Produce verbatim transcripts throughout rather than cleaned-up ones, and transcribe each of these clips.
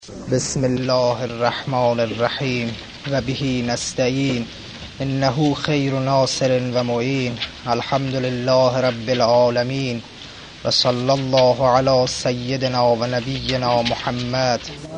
بسم الله الرحمن الرحیم و به نستعین انه خیر ناصر و معین. الحمد لله رب العالمین و صلی الله علی سیدنا و نبینا محمد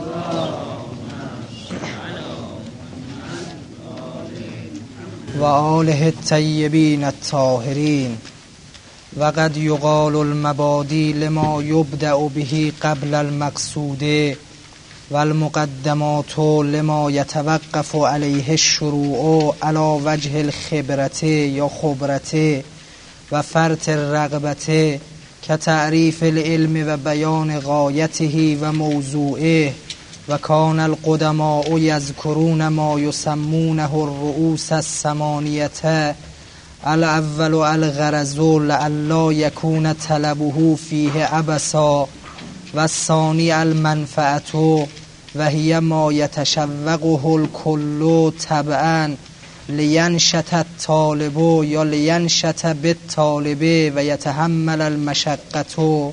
و آله الطیبین الطاهرین. و قد یقال المبادی لما یبدأ به قبل المقصود و المقدمات لما یتوقف علیه الشروع علی وجه الخبرت یا خبرت و فرط الرغبت كتعریف العلم و بیان غایته و موضوعه. و کان القدماء یذکرون ما یسمونه الرؤوس الثمانیة الاول الغرض لئلا یکون طلبه فیه عبثا و الثانی المنفعة و هی ما یتشوقه الکل طبعا لینشط الطالب یا لینشط بالطالب و یتحمل المشقة.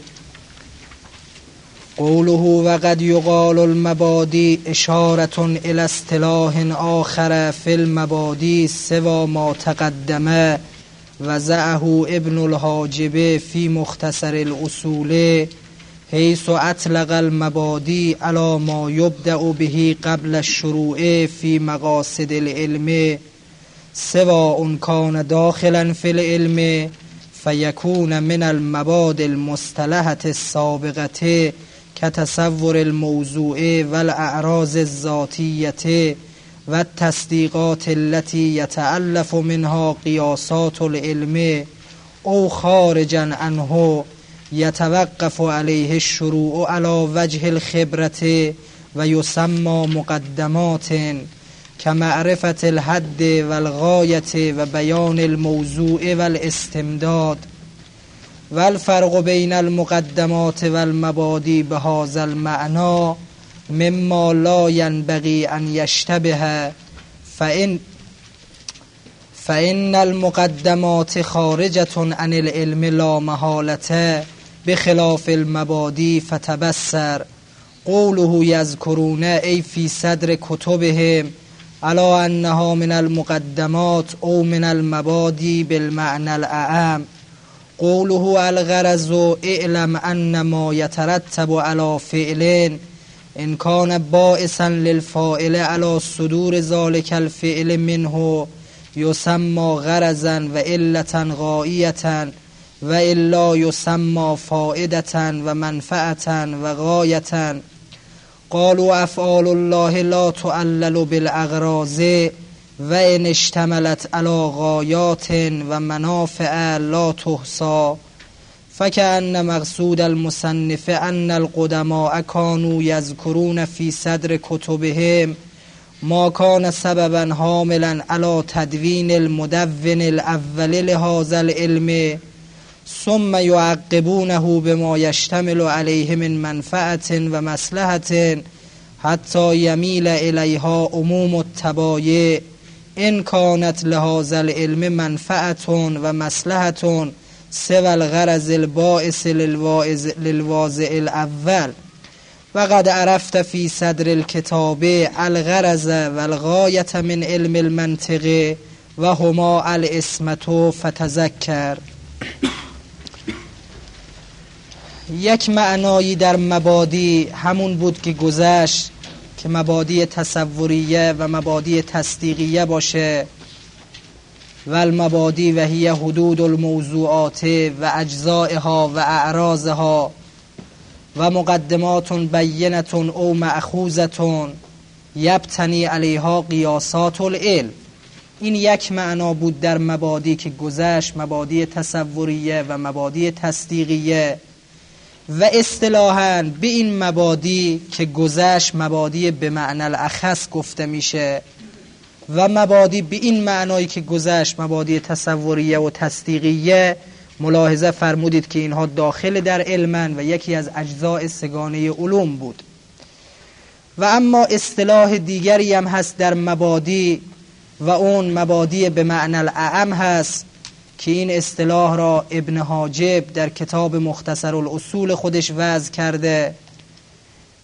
قوله و قد یقال المبادی اشارة الى اصطلاح آخر فی المبادی سوى ما تقدم وضعه ابن الحاجب فی مختصر الاصول حیث اطلق المبادی على ما یبدأ به قبل الشروع فی مقاصد العلم سواء کان داخلا فی العلم فیکون من المبادی المصطلحة السابقة كتصور الموضوع والاعراض الذاتیة و التصدیقات التي يتألف منها قیاسات العلم او خارجا عنه یتوقف علیه الشروع علی وجه الخبرة و یسمى مقدمات كمعرفة الحد والغایة و بیان الموضوع والاستمداد. والفرق بین المقدمات والمبادی بهذا المعنى مما لا ينبغي ان يشتبه فإن فإن المقدمات خارجة عن العلم لا محالة بخلاف المبادی. فتبصر قوله یذکرون ای فی صدر کتبهم على انها من المقدمات او من المبادی بالمعنى الاعم. قوله الغرض اعلم ان ما يترتب على فعل ان كان باعثا للفاعل على صدور ذلك الفعل منه یسمى غرضا و علة غایة و الا یسمى فائدة و منفعة و غایة. قالوا افعال الله لا تعلل بالاغراض و ان اشتملت على غایات و منافع لا تحصى. فكأن مقصود المصنف ان القدماء كانوا يذكرون في صدر كتبهم ما كان سببا حاملا على تدوين المدون الاول لهذا العلم ثم يعقبونه بما يشتمل عليه من منفعة و مصلحة حتى يميل إليها عموم التبايع إن كانت لهذا العلم منفعة و مصلحة سوى الغرض البائس للواضع الأول. وقد عرفت في صدر الكتاب الغرض والغاية من علم المنطق وهما العصمة فتذكر. یک معنایی در مبادی همون بود که گذشت که مبادی تصوریه و مبادی تصدیقیه باشه و المبادی و هی حدود الموضوعات و اجزائها و اعراضها و مقدمات بینة او مأخوذة یبتنی علیها قیاسات العلم. این یک معنا بود در مبادی که گذشت، مبادی تصوریه و مبادی تصدیقیه. و اصطلاحاً به این مبادی که گذشت مبادی به معنی الاخص گفته میشه و مبادی به این معنایی که گذشت مبادی تصوریه و تصدیقیه. ملاحظه فرمودید که اینها داخل در علمن و یکی از اجزاء سگانه علوم بود. و اما اصطلاح دیگری هم هست در مبادی و اون مبادی به معنی الاعم هست که این اصطلاح را ابن حاجب در کتاب مختصر الاصول خودش وضع کرده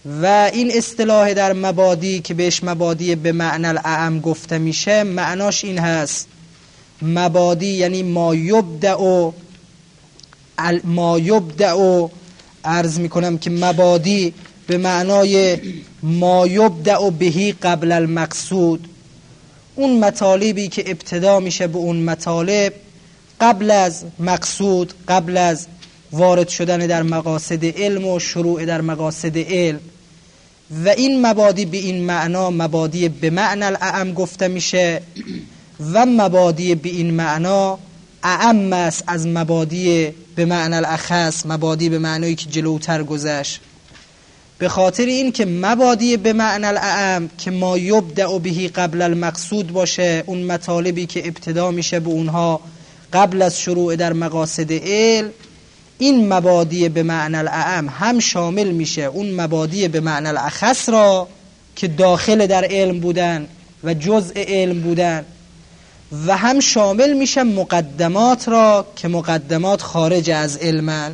و این اصطلاح در مبادی که بهش مبادی به معنی الاعم گفته میشه، معناش این هست: مبادی یعنی ما یبدأ ما یبدأ عرض میکنم که مبادی به معنای ما یبدأ بهی قبل المقصود، اون مطالبی که ابتدا میشه به اون مطالب قبل از مقصود، قبل از وارد شدن در مقاصد علم و شروع در مقاصد علم. و این مبادی به این معنا مبادی به معنی الاعم گفته میشه و مبادی به این معنا اعم است از مبادی به معنی الاخص، مبادی به معنایی که جلوتر گذشت. به خاطر این که مبادی به معنی الاعم که ما یبدأ بهی قبل المقصود باشه، اون مطالبی که ابتدا میشه به اونها قبل از شروع در مقاصد علم، این مبادی به معنی الاعم هم شامل میشه اون مبادی به معنی الاخص را که داخل در علم بودن و جزء علم بودن، و هم شامل میشه مقدمات را که مقدمات خارج از علمن.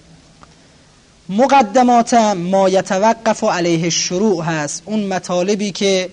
مقدمات ما یتوقف علیه الشروع هست، اون مطالبی که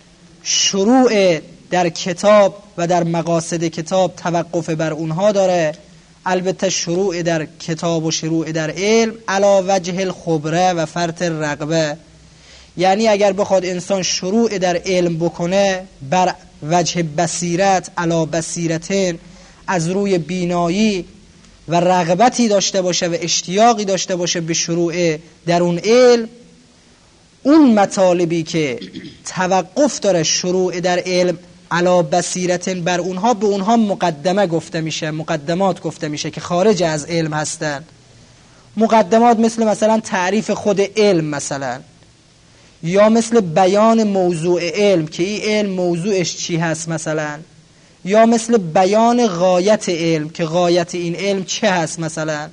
شروع در کتاب و در مقاصد کتاب توقف بر اونها داره. البته شروع در کتاب و شروع در علم علی وجه الخبره و فرط الرغبه، یعنی اگر بخواد انسان شروع در علم بکنه بر وجه بصیرت، علی بصیرتن، از روی بینایی و رغبتی داشته باشه و اشتیاقی داشته باشه به شروع در اون علم، اون مطالبی که توقف داره شروع در علم علا بصیرتن بر اونها، به اونها مقدمه گفته میشه، مقدمات گفته میشه که خارج از علم هستن. مقدمات مثل مثلا تعریف خود علم مثلا، یا مثل بیان موضوع علم که این علم موضوعش چی هست مثلا، یا مثل بیان غایت علم که غایت این علم چه هست مثلا.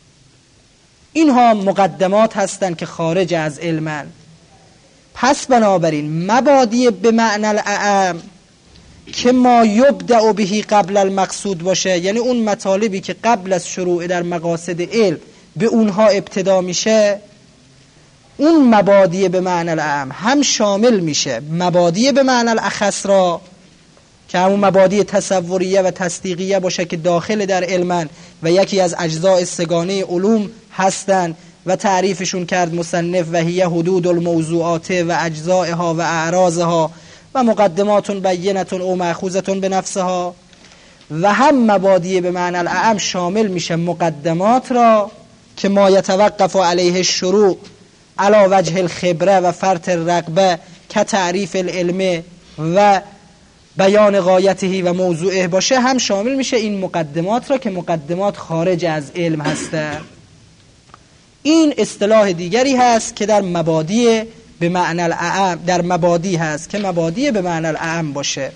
اینها مقدمات هستن که خارج از علمن. پس بنابراین مبادی به معنی الاعم که ما یبدأ بهی قبل المقصود باشه، یعنی اون مطالبی که قبل از شروع در مقاصد علم به اونها ابتدا میشه، اون مبادی به معنی الاعم هم شامل میشه مبادی به معنی الاخص را که همون مبادی تصوریه و تصدیقیه باشه که داخل در علمن و یکی از اجزاء سگانه علوم هستن و تعریفشون کرد مصنف: و هی حدود الموضوعات و اجزائها و اعراضها و مقدمات بینة او مأخوذة به نفسها. و هم مبادی به معنی الاعم شامل میشه مقدمات را که ما یتوقف علیه الشروع علی وجه الخبره و فرط الرغبه که تعریف العلم و بیان غایته و موضوعه باشه، هم شامل میشه این مقدمات را که مقدمات خارج از علم هستند. این اصطلاح دیگری هست که در مبادی به معنی الاعم، در مبادی هست که مبادی به معنی الاعم باشه.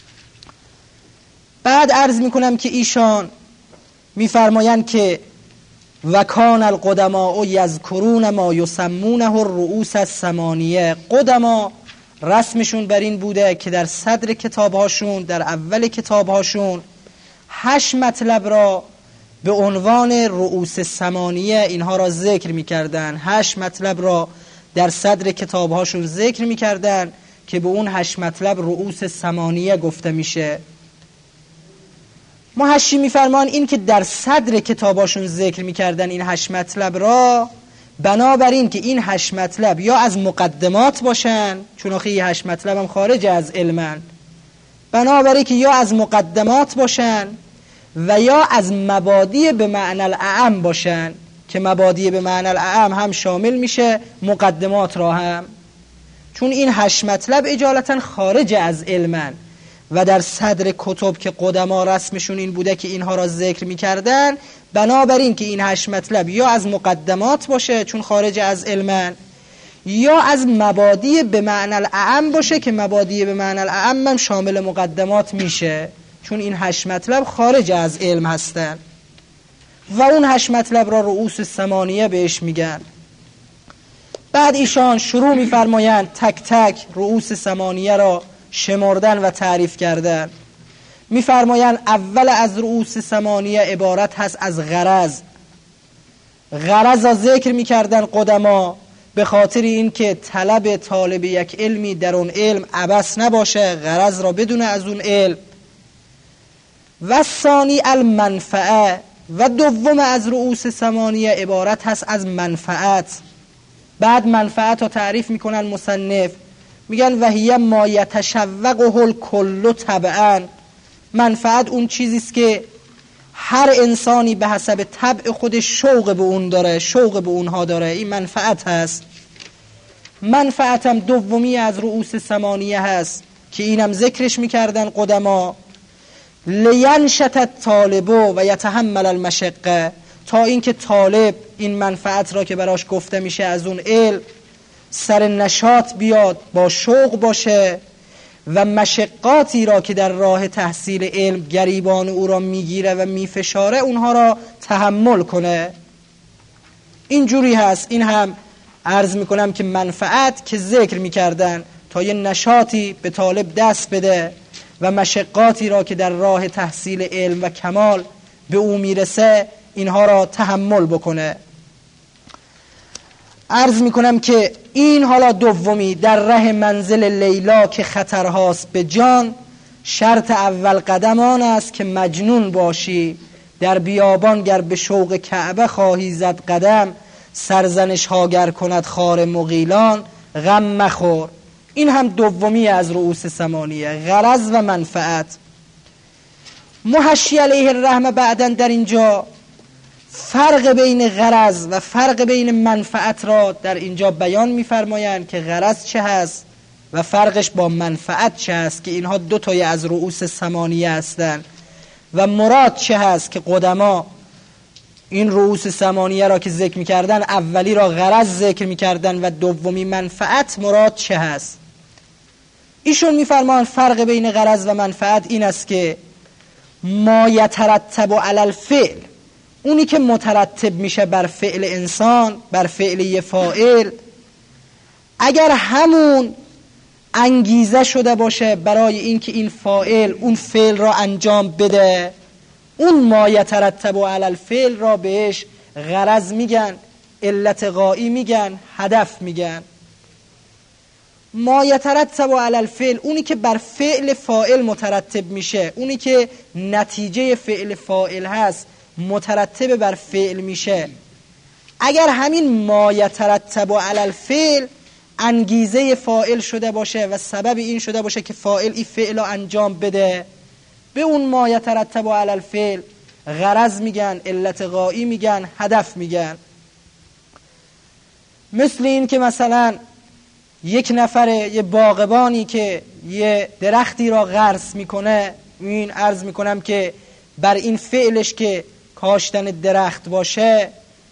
بعد عرض میکنم که ایشان میفرمایند که وکان القدماء یذکرون ما یسمونه الرؤوس الثمانیه. قدما رسمشون بر این بوده که در صدر کتابهاشون، در اول کتابهاشون، هشت مطلب را به عنوان رؤوس ثمانیه اینها را ذکر میکردن. هشت مطلب را در صدر کتابهاشون ذکر میکردن که به اون هشت مطلب رؤوس ثمانیه گفته میشه. محشی میفرمان این که در صدر کتاباشون ذکر میکردن این هشت مطلب را، بنابراین که این هشت مطلب یا از مقدمات باشن، چون آخه این هشت مطلب هم خارج از علمن، بنابراین که یا از مقدمات باشن و یا از مبادی به معنی الاعم باشن که مبادی به معنی الاعم هم شامل میشه مقدمات را هم، چون این هشت مطلب اجالتا خارج از علمن و در صدر کتب که قدما رسمشون این بوده که اینها را ذکر میکردن، بنابراین که این هشت مطلب یا از مقدمات باشه چون خارج از علمن، یا از مبادی به معنی الاعم باشه که مبادی به معنی الاعم هم شامل مقدمات میشه چون این هشت مطلب خارج از علم هستن و اون هشت مطلب را رؤوس ثمانیه بهش میگن. بعد ایشان شروع میفرمایند تک تک رؤوس ثمانیه را شمردن و تعریف کردن. میفرمایند اول از رؤوس ثمانیه عبارت هست از غرض. غرض را ذکر میکردن قدما به خاطر این که طلب طالب یک علمی در اون علم عبث نباشه، غرض را بدونه از اون علم. و ثانی المنفعه، و دوم از رؤوس ثمانیه عبارت هست از منفعت. بعد منفعت رو تعریف میکنن مصنف، میگن و هی ما یتشوقه الکل طبعا. منفعت اون چیزیست که هر انسانی به حسب طبع خودش شوق به اون داره، شوق به اونها داره، این منفعت هست. منفعت هم دومی از رؤوس ثمانیه هست که اینم ذکرش میکردن قدما، لینشط الطالب و یتحمل المشقه، تا اینکه طالب این منفعت را که براش گفته میشه از اون علم سر نشاط بیاد، با شوق باشه و مشقاتی را که در راه تحصیل علم گریبان او را میگیره و میفشاره اونها را تحمل کنه. اینجوری هست. این هم عرض میکنم که منفعت که ذکر میکردن تا یه نشاطی به طالب دست بده و مشقاتی را که در راه تحصیل علم و کمال به او میرسه اینها را تحمل بکنه. عرض میکنم که این حالا دومی در ره منزل لیلا که خطرهاست به جان، شرط اول قدم آن است که مجنون باشی، در بیابان گر به شوق کعبه خواهی زد قدم، سرزنش ها گر کند خار مغیلان غم مخور. این هم دومی از رؤوس ثمانیه، غرض و منفعت. محشی علیه الرحمه بعداً در اینجا فرق بین غرض و فرق بین منفعت را در اینجا بیان می‌فرمایند که غرض چه هست و فرقش با منفعت چه هست، که اینها دو تای از رؤوس ثمانیه هستند. و مراد چه هست که قدما این رؤوس ثمانیه را که ذکر می‌کردن اولی را غرض ذکر می‌کردن و دومی منفعت، مراد چه هست؟ ایشون می‌فرمایند فرق بین غرض و منفعت این است که ما یترتب علی الفعل، اونی که مترتب میشه بر فعل انسان، بر فعل یه فاعل، اگر همون انگیزه شده باشه برای اینکه این فاعل اون فعل را انجام بده، اون ما یترتب علی الفعل را بهش غرض میگن، علت غایی میگن، هدف میگن. ما یترتب علی الفعل اونی که بر فعل فاعل مترتب میشه، اونی که نتیجه فعل فاعل هست مترتب بر فعل میشه، اگر همین ما یترتب علی الفعل انگیزه فاعل شده باشه و سبب این شده باشه که فاعل این فعل رو انجام بده، به اون ما یترتب علی الفعل غرض میگن، علت غایی میگن، هدف میگن. مثل این که مثلا یک نفر یه باغبانی که یه درختی را غرس میکنه، این عرض میکنم که بر این فعلش که کاشتن درخت باشه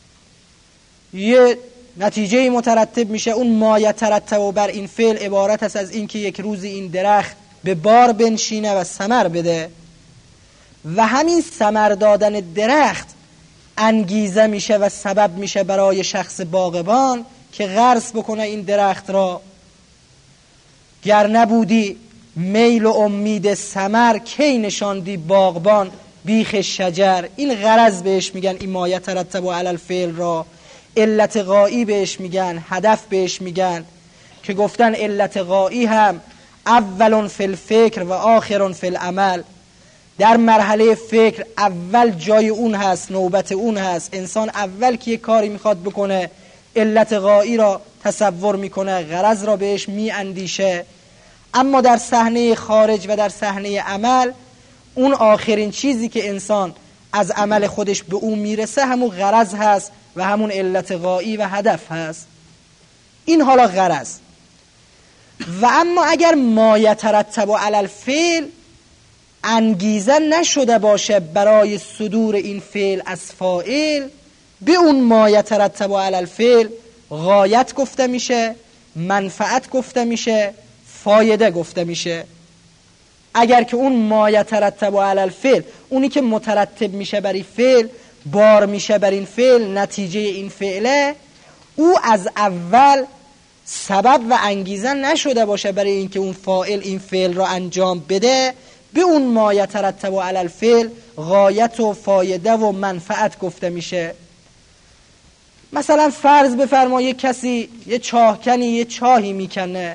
یه نتیجه مترتب میشه، اون ما یترتب بر این فعل عبارت است از این که یک روزی این درخت به بار بنشینه و ثمر بده و همین ثمر دادن درخت انگیزه میشه و سبب میشه برای شخص باغبان که غرس بکنه این درخت را. گر نبودی میل و امید ثمر کی نشاندی باغبان بیخ شجر. این غرض بهش میگن، این ما یترتب علی الفعل را علت غایی بهش میگن، هدف بهش میگن، که گفتن علت غایی هم اول فی الفکر و آخر فی العمل. در مرحله فکر اول جای اون هست، نوبت اون هست. انسان اول که یک کاری میخواد بکنه علت غایی را تصور میکنه، غرض را بهش میاندیشه، اما در صحنه خارج و در صحنه عمل اون آخرین چیزی که انسان از عمل خودش به اون میرسه همون غرض هست و همون علت غایی و هدف هست. این حالا غرض. و اما اگر ما یترتب علی الفعل انگیزه نشده باشه برای صدور این فعل از فاعل، به اون ما یترتب علی الفعل غایت گفته میشه، منفعت گفته میشه، فایده گفته میشه. اگر که اون ما یترتب علی الفعل، اونی که مترتب میشه بر این فعل، بار میشه بر این فعل، نتیجه این فعله، او از اول سبب و انگیزه نشده باشه برای اینکه اون فاعل این فعل را انجام بده، به اون ما یترتب علی الفعل غایت و فایده و منفعت گفته میشه. مثلا فرض بفرما یک کسی یه چاهکنی یه چاهی میکنه،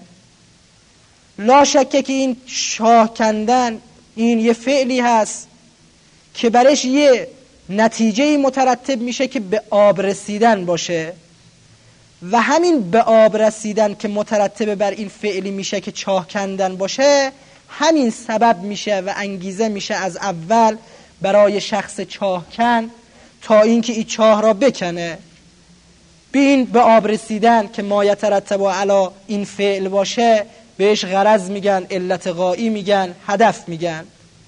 لا شکه که این چاه کندن این یه فعلی هست که برش یه نتیجه مترتب میشه که به آب رسیدن باشه و همین به آب رسیدن که مترتب بر این فعلی میشه که چاه کندن باشه، همین سبب میشه و انگیزه میشه از اول برای شخص چاهکن تا اینکه این چاه را بکنه. بین به آب رسیدن که ما یترتب علی این فعل باشه بهش غرض میگن، علت غایی میگن، هدف میگن.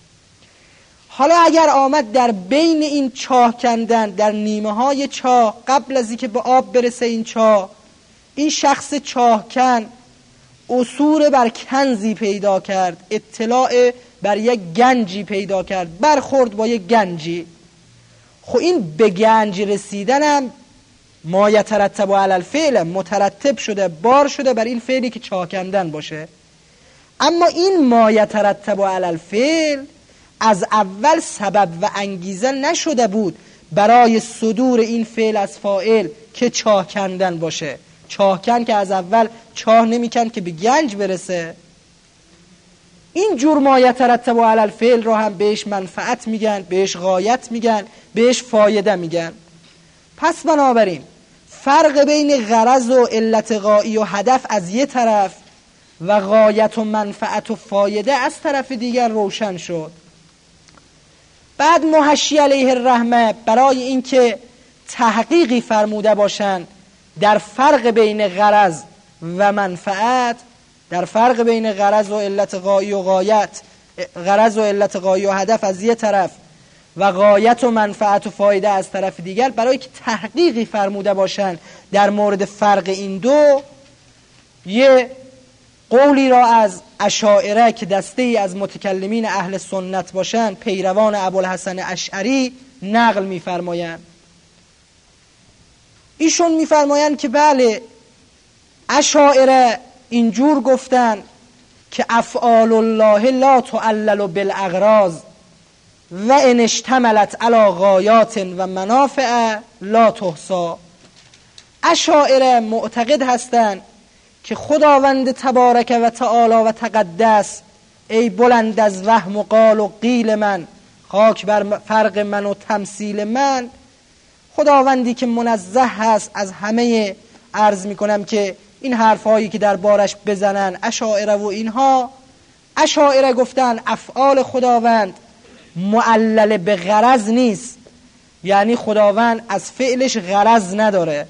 حالا اگر آمد در بین این چاه کندن، در نیمه های چاه، قبل از اینکه به آب برسه این چاه، این شخص چاهکن عثور بر کنزی پیدا کرد، اطلاع بر یک گنجی پیدا کرد، برخورد با یک گنجی. خب این به گنج رسیدنم ما یترتب علی الفعل، مترتب شده، بار شده بر این فعلی که چاه کندن باشه. اما این ما یترتب علی الفعل از اول سبب و انگیزه نشده بود برای صدور این فعل از فاعل که چاه کندن باشه. چاه کن که از اول چاه نمیکن که به گنج برسه. این جور ما یترتب علی الفعل را هم بهش منفعت میگن، بهش غایت میگن، بهش فایده میگن. پس بنابراین فرق بین غرض و علت غایی و هدف از یه طرف و غایت و منفعت و فایده از طرف دیگر روشن شد. بعد محشی علیه الرحمه برای اینکه تحقیقی فرموده باشند در فرق بین غرض و منفعت، در فرق بین غرض و علت غایی و غایت، غرض و علت غایی و هدف از یه طرف و غایت و منفعت و فایده از طرف دیگر، برای که تحقیقی فرموده باشند در مورد فرق این دو، یه قولی را از اشاعره که دسته ای از متکلمین اهل سنت باشند، پیروان ابوالحسن اشعری، نقل می‌فرمایند. ایشون می‌فرمایند که بله، اشاعره اینجور گفتن که افعال الله لا تعلل بالاغراض و ان اشتملت علی غایات و منافع لا تحصی. اشاعره معتقد هستند که خداوند تبارک و تعالی و تقدس، ای بلند از وهم و قال و قیل من، خاک بر فرق من و تمثیل من، خداوندی که منزه هست از همه، عرض میکنم که این حرفایی که در بارش بزنن اشاعره و اینها، اشاعره گفتن افعال خداوند معلل به غرض نیست، یعنی خداوند از فعلش غرض نداره.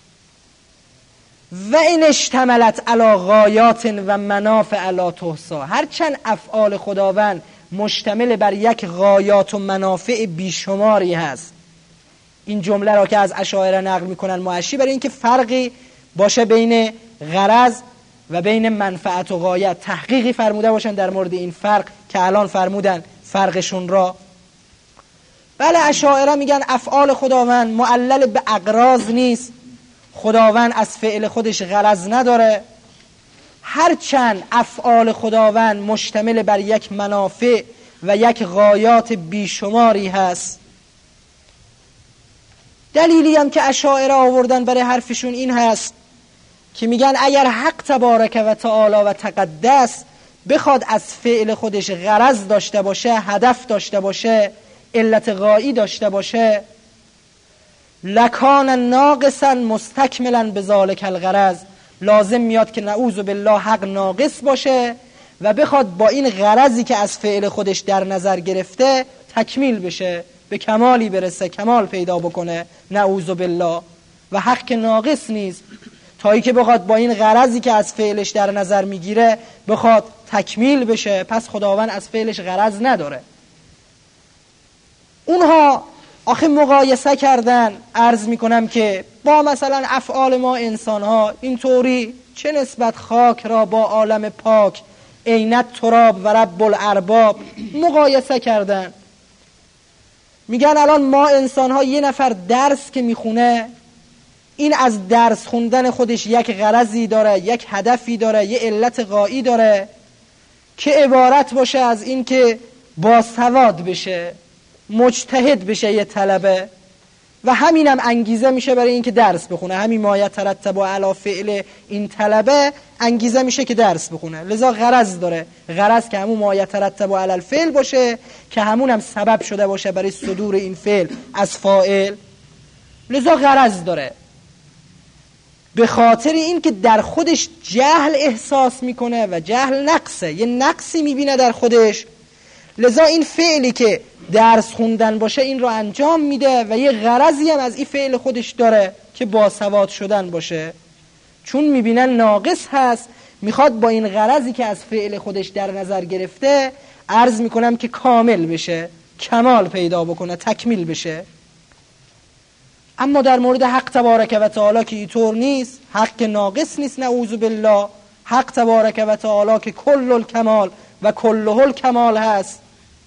و این اشتملت علی غایات و منافع لا تحصی، هرچند افعال خداوند مشتمل بر یک غایات و منافع بیشماری هست. این جمله را که از اشاعره نقل میکنن معشی برای اینکه فرقی باشه بین غرض و بین منفعت و غایت، تحقیقی فرموده باشن در مورد این فرق که الان فرمودن فرقشون را. بله، اشاعره میگن افعال خداوند معلل به اغراض نیست، خداوند از فعل خودش غرض نداره، هرچند افعال خداوند مشتمل بر یک منافع و یک غایات بیشماری هست. دلیلی هم که اشاعره آوردن برای حرفشون این هست که میگن اگر حق تبارک و تعالی و تقدس بخواد از فعل خودش غرض داشته باشه، هدف داشته باشه، علت غایی داشته باشه، لکان ناقصا مستکملا بذالک الغرض، لازم میاد که نعوذ بالله حق ناقص باشه و بخواد با این غرضی که از فعل خودش در نظر گرفته تکمیل بشه، به کمالی برسه، کمال پیدا بکنه، نعوذ بالله. و حق که ناقص نیست، تا ای که بخواد با این غرضی که از فعلش در نظر میگیره بخواد تکمیل بشه، پس خداوند از فعلش غرض نداره. اونها آخه مقایسه کردن، عرض میکنم که با مثلا افعال ما انسان ها اینطوری چه نسبت خاک را با عالم پاک، عینت تراب و رب الارباب، مقایسه کردن. میگن الان ما انسان ها یه نفر درس که میخونه، این از درس خوندن خودش یک غرضی داره، یک هدفی داره، یه علت غایی داره که عبارت باشه از این که باسواد بشه، مجتهد بشه، یه طلبه و همینم انگیزه میشه برای اینکه درس بخونه. همین ما یترتب علی فعل این طلبه انگیزه میشه که درس بخونه. لذا غرض داره، غرض که همون ما یترتب علی الفعل باشه که همون هم سبب شده باشه برای صدور این فعل از فاعل. لذا غرض داره، به خاطر این که در خودش جهل احساس میکنه و جهل نقصه، یه نقصی میبینه در خودش. لذا این فعلی که درس خوندن باشه این رو انجام میده و یه غرضی هم از این فعل خودش داره که باسواد شدن باشه. چون میبینن ناقص هست، میخواد با این غرضی که از فعل خودش در نظر گرفته عرض میکنم که کامل بشه، کمال پیدا بکنه، تکمیل بشه. اما در مورد حق تبارک و تعالی که اینطور نیست، حق که ناقص نیست، نعوذ بالله، حق تبارک و تعالی که کل الکمال و کله الکمال هست.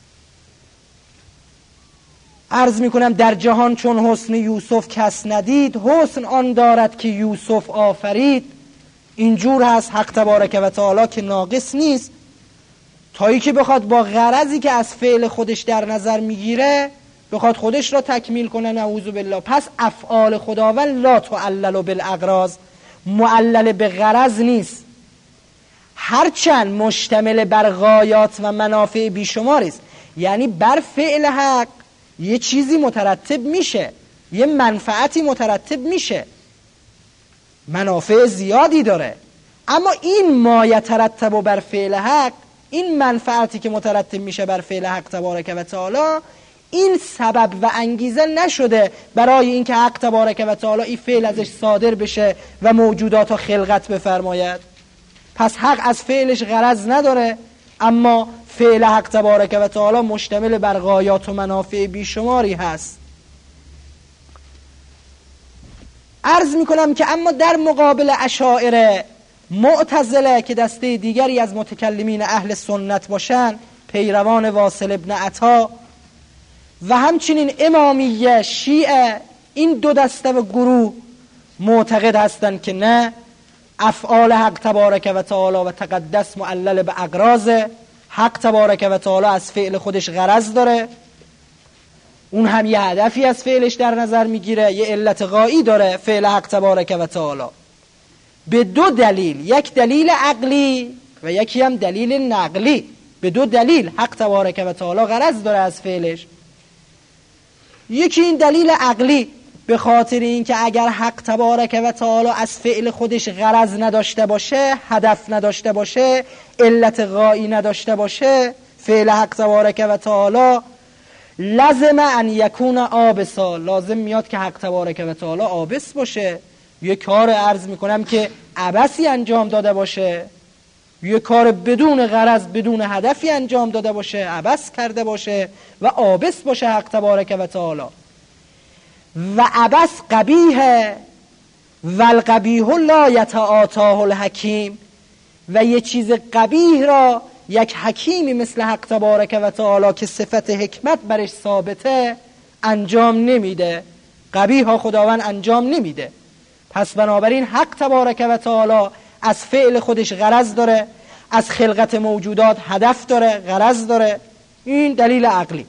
عرض میکنم در جهان چون حسن یوسف کس ندید، حسن آن دارد که یوسف آفرید. اینجور هست حق تبارک و تعالی که ناقص نیست، تایی که بخواد با غرضی که از فعل خودش در نظر میگیره بخواد خودش را تکمیل کنه، نعوذ بالله. پس افعال خداوند لا تعلل بالاغراض، معلل به غرض نیست، هرچند مشتمل بر غایات و منافع بیشماری است. یعنی بر فعل حق یه چیزی مترتب میشه، یه منفعتی مترتب میشه، منافع زیادی داره. اما این ما یترتب بر فعل حق، این منفعتی که مترتب میشه بر فعل حق تبارک و تعالی، این سبب و انگیزه نشده برای اینکه حق تبارک و تعالی این فعل ازش صادر بشه و موجودات و خلقت بفرماید. پس حق از فعلش غرض نداره، اما فعل حق تبارک و تعالی مشتمل بر غایات و منافع بیشماری هست. عرض میکنم که اما در مقابل اشاعره، معتزله که دسته دیگری از متکلمین اهل سنت باشن، پیروان واصل ابن عطا، و همچنین امامیه، شیعه، این دو دسته و گروه معتقد هستند که نه، افعال حق تبارک و تعالی و تقدس معلل به اغراض. حق تبارک و تعالی از فعل خودش غرض داره، اون هم یه هدفی از فعلش در نظر میگیره، یه علت غایی داره فعل حق تبارک و تعالی به دو دلیل، یک دلیل عقلی و یکی هم دلیل نقلی. به دو دلیل حق تبارک و تعالی غرض داره از فعلش. یکی این دلیل عقلی، به خاطر اینکه اگر حق تبارک و تعالی از فعل خودش غرض نداشته باشه، هدف نداشته باشه، علت غایی نداشته باشه، فعل حق تبارک و تعالی لازم ان یکون عابسا، لازم میاد که حق تبارک و تعالی عابس باشه، یه کار عرض میکنم که عبثی انجام داده باشه، یه کار بدون غرض بدون هدفی انجام داده باشه، عبث کرده باشه و عابس باشه حق تبارک و تعالی. و عبث قبیحه و القبیح لا یتعاطاه الحکیم، و یه چیز قبیح را یک حکیمی مثل حق تبارک و تعالی که صفت حکمت برش ثابته انجام نمیده. قبیح ها خداوند انجام نمیده. پس بنابراین حق تبارک و تعالی از فعل خودش غرض داره، از خلقت موجودات هدف داره، غرض داره. این دلیل عقلی.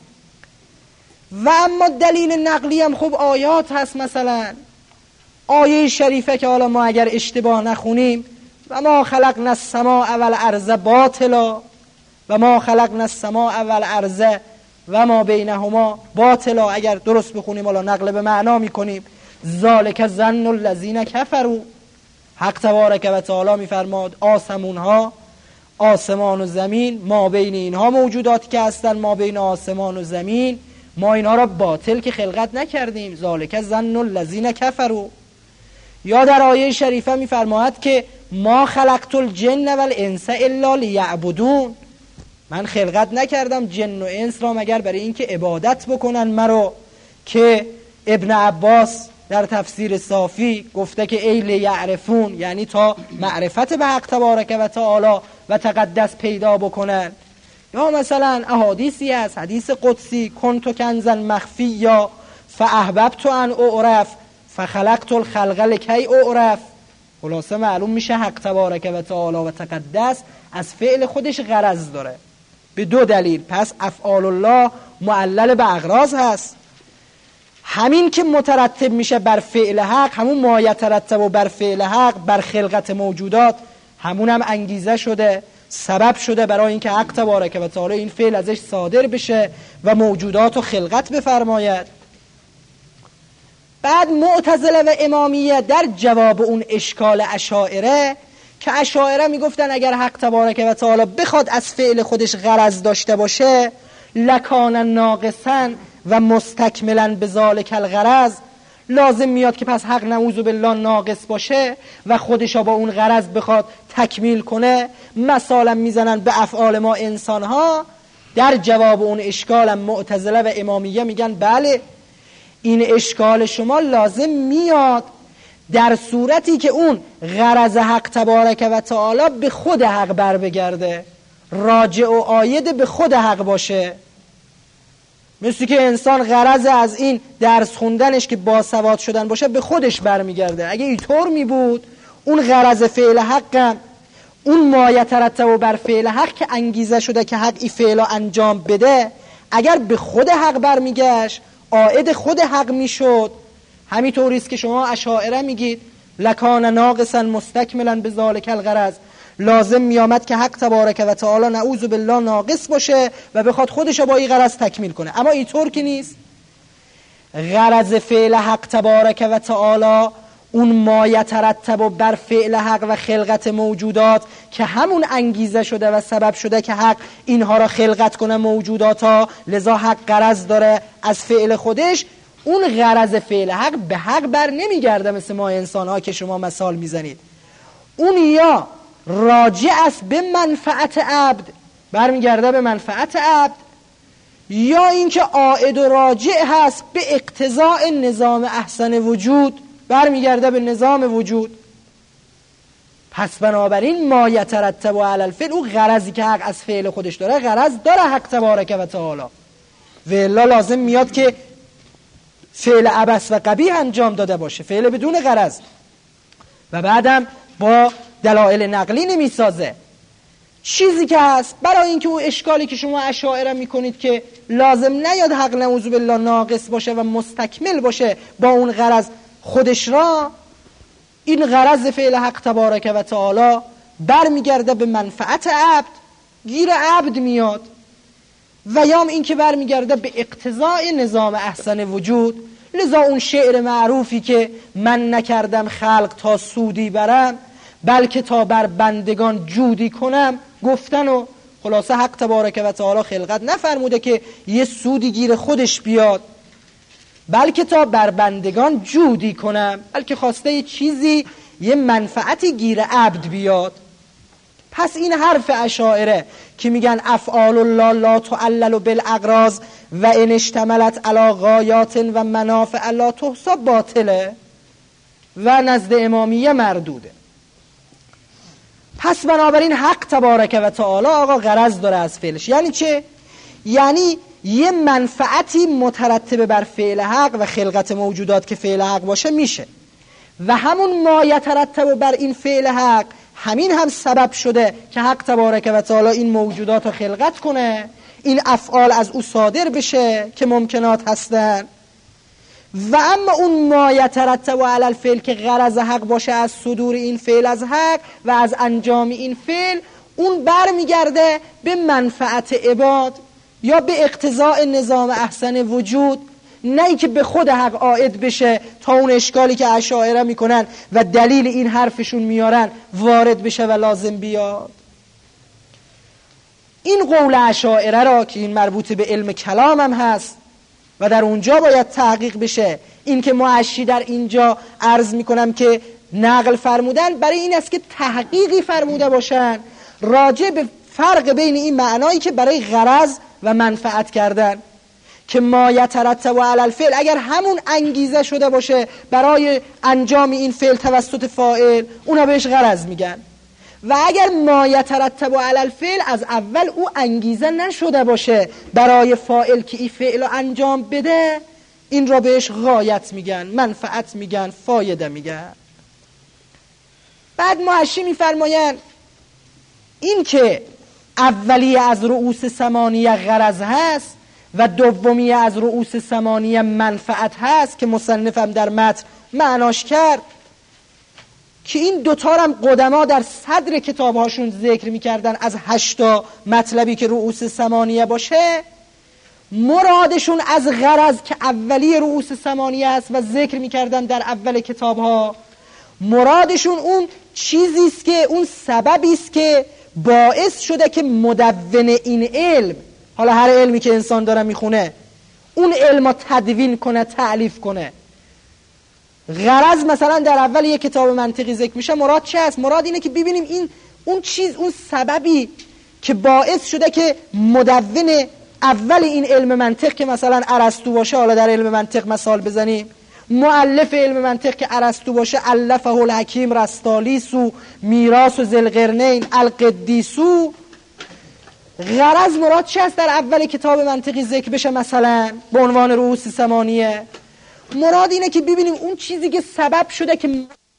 و اما دلیل نقلی هم خوب آیات هست. مثلا آیه شریفه که حالا ما اگر اشتباه نخونیم، و ما خلقنا السماء والارض باطلا و ما خلقنا السماء والارض و ما بینهما باطلا، اگر درست بخونیم حالا نقل به معنا میکنیم، ذالک ظن الذین کفروا. حق تبارک و تعالی میفرماد آسمون ها، آسمان و زمین، ما بین اینها موجوداتی که هستن، ما بین آسمان و زمین، ما اینها را باطل که خلقت نکردیم. ذالک ظن الذین کفروا. یا در آیه شریفه میفرماید که ما خلقت الجن والانس الا لیعبدون، من خلقت نکردم جن و انس را مگر برای اینکه عبادت بکنن مرا. که ابن عباس در تفسیر صافی گفته که ای لیعرفون، یعنی تا معرفت به حق تبارک و تعالی و تقدس پیدا بکنن. یا مثلا احادیثی هست، حدیث قدسی، کنت کنزا مخفیا فاحببت ان اعرف فخلقت الخلق لکی اعرف. خلاصه معلوم میشه حق تبارک و تعالی و تقدس از فعل خودش غرض داره به دو دلیل. پس افعال الله معلل به اغراض هست. همین که مترتب میشه بر فعل حق، همون ما یترتب و بر فعل حق بر خلقت موجودات، همون هم انگیزه شده، سبب شده برای اینکه حق تبارک و تعالی این فعل ازش صادر بشه و موجودات رو خلقت بفرماید. بعد معتزله و امامیه در جواب اون اشکال اشاعره، که اشاعره میگفتن اگر حق تبارک و تعالی بخواد از فعل خودش غرض داشته باشه لکان ناقصا و مستکملا بذالک الغرض، لازم میاد که پس حق نعوذ بالله ناقص باشه و خودشا با اون غرض بخواد تکمیل کنه. مثلا میزنن به افعال ما انسان ها. در جواب اون اشکال معتزله و امامیه میگن بله این اشکال شما لازم میاد در صورتی که اون غرض حق تبارک و تعالی به خود حق بر بگرده، راجع و عاید به خود حق باشه. مثل که انسان غرض از این درس خوندنش که باسواد شدن باشه به خودش برمیگرده. اگه اینطور می بود اون غرض فعل حقم، اون ما یترتب بر فعل حق که انگیزه شده که حق این فعلا انجام بده، اگر به خود حق برمیگشت عائد خود حق میشد. همینطوری است که شما اشاعره میگید لکان ناقصا مستکملا بذالک الغرض، لازم میامد که حق تبارک و تعالی نعوذ بالله ناقص باشه و بخواد خودش با این غرض تکمیل کنه. اما اینطور که نیست. غرض فعل حق تبارک و تعالی اون ما یترتب بر فعل حق و خلقت موجودات که همون انگیزه شده و سبب شده که حق اینها را خلقت کنه موجودات ها، لذا حق غرض داره از فعل خودش. اون غرض فعل حق به حق بر نمیگرده مثل ما انسان ها که شما مثال میزنید. اون یا راجع است به منفعت عبد، برمیگرده به منفعت عبد، یا اینکه عائد و راجع هست به اقتضاء نظام احسن وجود، برمیگرده به نظام وجود. پس بنابراین ما یترتب علی الفعل، اون غرضی که حق از فعل خودش داره غرض داره حق تبارک و تعالی، و الا لازم میاد که فعل عبث و قبیح انجام داده باشه، فعل بدون غرض. و بعدم با دلایل نقلی نمیسازه. چیزی که هست برای اینکه اون اشکالی که شما اشاعره میکنید که لازم نیاد حق نعوذ بالله ناقص باشه و مستکمل باشه با اون غرض خودش را، این غرض فعل حق تبارک و تعالی برمیگرده به منفعت عبد، گیر عبد میاد. و یا این که برمیگرده به اقتضاء نظام احسن وجود. لذا اون شعر معروفی که من نکردم خلق تا سودی برم بلکه تا بر بندگان جودی کنم گفتن، و خلاصه حق تبارک و تعالی خلقت نفرموده که یه سودی گیر خودش بیاد، بلکه تا بر بندگان جودی کنم، بلکه خواسته یه چیزی، یه منفعتی گیر عبد بیاد. پس این حرف اشاعره که میگن افعال الله لا تعلل بالاغراض و ان اشتملت علی غایات و منافع لا تحصى باطله و نزد امامیه مردوده. پس بنابراین حق تبارک و تعالی آقا غرض داره از فعلش. یعنی چه؟ یعنی یه منفعتی مترتب بر فعل حق و خلقت موجودات که فعل حق باشه میشه، و همون ما یترتب بر این فعل حق همین هم سبب شده که حق تبارک و تعالی این موجودات رو خلقت کنه، این افعال از او صادر بشه که ممکنات هستن. و اما اون ما یترتب علی الفعل که غرض حق باشه از صدور این فعل از حق و از انجام این فعل، اون برمیگرده به منفعت عباد یا به اقتضاء نظام احسن وجود، نه ای که به خود حق عائد بشه تا اون اشکالی که اشاعره میکنن و دلیل این حرفشون میارن وارد بشه و لازم بیاد. این قول اشاعره را که این مربوط به علم کلام هم هست و در اونجا باید تحقیق بشه، این که معشی در اینجا عرض میکنم که نقل فرمودن برای این است که تحقیقی فرموده باشن راجع به فرق بین این معنایی که برای غرض و منفعت کردن، که ما یترتب علی الفعل اگر همون انگیزه شده باشه برای انجام این فعل توسط فاعل، اونا بهش غرض میگن. و اگر ما یترتب علی الفعل از اول او انگیزه نشده باشه برای فاعل که این فعل رو انجام بده، این را بهش غایت میگن، منفعت میگن، فایده میگن. بعد محشی میفرماین این که اولیه از رؤوس ثمانیه غرض هست و دومی از رؤوس ثمانیه منفعت هست که مصنفم در متن معناش کرد که این دوتا هم قدما در صدر کتابهاشون ذکر میکردن. از هشتا مطلبی که رؤوس ثمانیه باشه، مرادشون از غرض که اولی رؤوس ثمانیه است و ذکر میکردن در اول کتابها، مرادشون اون چیزی است که اون سببی است که باعث شده که مدون این علم، حالا هر علمی که انسان داره میخونه، اون علم تدوین کنه، تألیف کنه. غرض مثلا در اول یک کتاب منطقی ذکر میشه، مراد چه است؟ مراد اینه که ببینیم این اون چیز، اون سببی که باعث شده که مدون اول این علم منطق که مثلا ارسطو باشه، حالا در علم منطق مثال بزنیم، مؤلف علم منطق که ارسطو باشه، الفه الحکیم رستالیسو میراث و ذوالقرنین القدیسو. غرض مراد چه است در اول کتاب منطقی ذکر بشه مثلا به عنوان رؤوس ثمانیه؟ مراد اینه که ببینیم اون چیزی که سبب شده که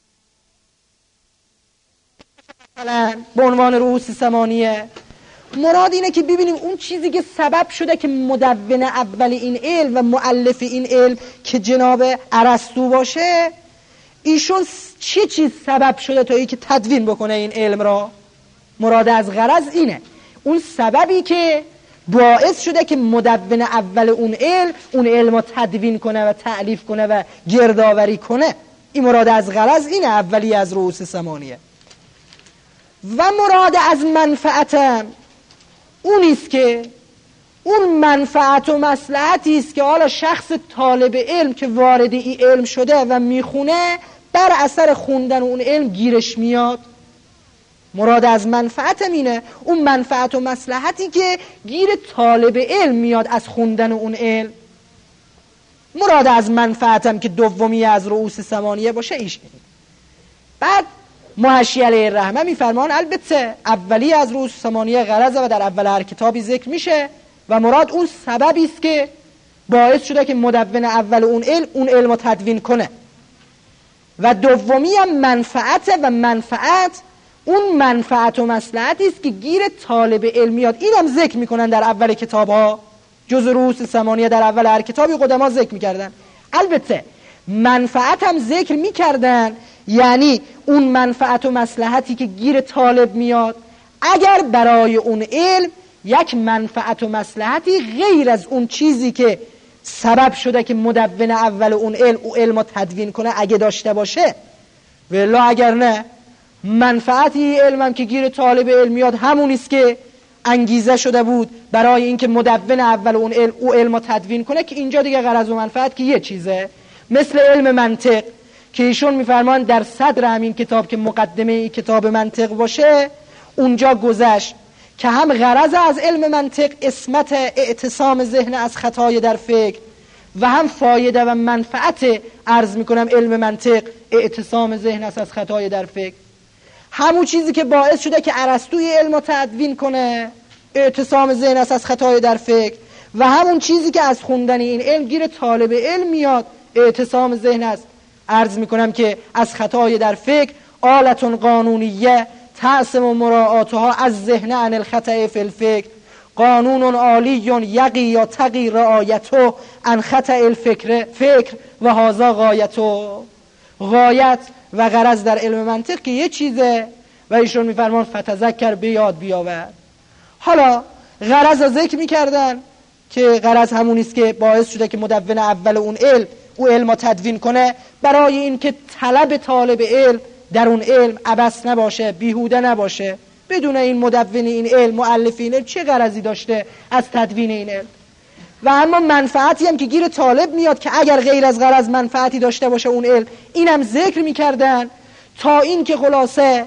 مثلا به عنوان رؤوس ثمانیه، مراد اینه که ببینیم اون چیزی که سبب شده که مدون اول این علم و مؤلف این علم که جناب ارسطو باشه، ایشون چه چیز سبب شده تا ای که تدوین بکنه این علم را. مراد از غرض اینه، اون سببی که باعث شده که مدون اول اون علم اون علم رو تدوین کنه و تألیف کنه و گردآوری کنه. این مراد از غرض اینه، اولی از رؤوس ثمانیه. و مراد از منفعتم اونیست که اون منفعت و مصلحتی است که حالا شخص طالب علم که وارد این علم شده و میخونه بر اثر خوندن اون علم گیرش میاد. مراد از منفعتم اینه، اون منفعت و مصلحتی که گیر طالب علم میاد از خوندن اون علم. مراد از منفعتم که دومی از رؤوس ثمانیه باشه ایش. بعد محشی علیه الرحمه میفرمان البته اولی از رؤوس ثمانیه غرضه و در اول هر کتابی ذکر میشه و مراد اون سببی است که باعث شده که مدون اول اون علم اون علم رو تدوین کنه. و دومی هم منفعت و منفعت اون منفعت و مصلحتی است که گیر طالب علم میاد. اینم ذکر میکنن در اول کتاب ها، جز رؤوس ثمانیه در اول هر کتابی قدما ذکر میکردن. البته منفعت هم ذکر میکردن، یعنی اون منفعت و مصلحتی که گیر طالب میاد اگر برای اون علم یک منفعت و مصلحتی غیر از اون چیزی که سبب شده که مدون اول اون علم او علم رو تدوین کنه اگه داشته باشه. والله اگر نه، منفعتی علمم که گیر طالب علم میاد همونیست که انگیزه شده بود برای اینکه مدون اول اون علم او علم رو تدوین کنه، که اینجا دیگه غرض و منفعت که یه چیزه. مثل علم منطق که ایشون میفرمان در صدر همین کتاب که مقدمه این کتاب منطق باشه، اونجا گذشت که هم غرض از علم منطق عصمت اعتصام ذهن از خطای در فکر و هم فایده و منفعت عرض میکنم علم منطق اعتصام ذهن از خطای در فکر. همون چیزی که باعث شده که ارسطوی علم رو تدوین کنه اعتصام ذهن است از خطای در فکر، و همون چیزی که از خوندن این علم گیر طالب علم میاد اعتصام ذهن است عرض میکنم که از خطای در فکر. آلتون قانونیه تعصم و مراعاتها از ذهن عن الخطأ فی الفکر، قانون عالی یقی یا تقی رعایتو عن خطأ الفکر فکر و هذا غایتو. غایت و غرض در علم منطق که یه چیزه و ایشون میفرمان فتذکر به یاد بیاور. حالا غرض را ذکر میکردن که غرض همونیست که باعث شده که مدون اول اون علم او علم را تدوین کنه، برای اینکه طلب طالب علم در اون علم عبث نباشه، بیهوده نباشه. بدون این مدون این علم، مؤلف این علم چه غرضی داشته از تدوین این علم؟ و اما منفعتی هم که گیر طالب میاد که اگر غیر از غرض منفعتی داشته باشه اون علم، اینم ذکر میکردن تا این که خلاصه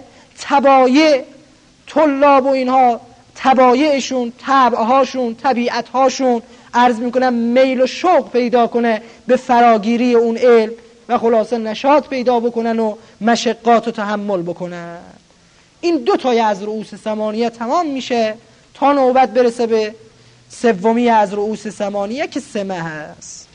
تبایع طلاب و اینها تبایعشون، طبعهاشون، طبیعتهاشون عرض میکنم میل و شوق پیدا کنه به فراگیری اون علم و خلاصه نشاط پیدا بکنن و مشقات رو تحمل بکنن. این دو تای از رؤوس ثمانیه تمام میشه تا نوبت برسه به سومی از رؤوس ثمانیه که سمه هست.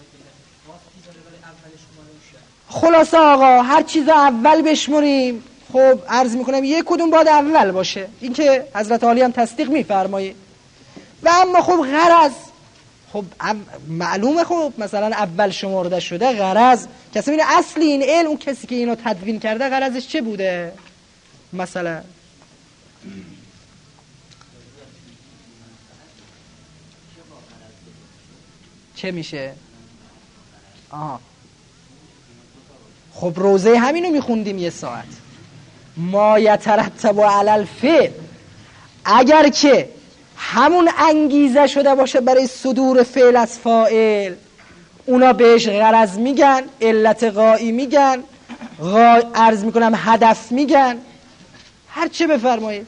خلاصه آقا هر چیز اول بشمریم خب عرض میکنم یک کدوم باید اول باشه، این که حضرت عالی هم تصدیق میفرمایید. و اما خب غرض، خب معلومه خب مثلا اول شمرده شده غرض، کسی میگه اصلی این علم، اون کسی که اینو تدوین کرده غرضش چه بوده؟ مثلا چه میشه؟ آها خب روزه همینو میخوندیم یه ساعت. ما یترتب علی الفعل، اگر که همون انگیزه شده باشه برای صدور فعل از فاعل، اونا بهش غرض میگن، علت غایی میگن، غا... عرض میکنم هدف میگن، هر چه بفرمایید.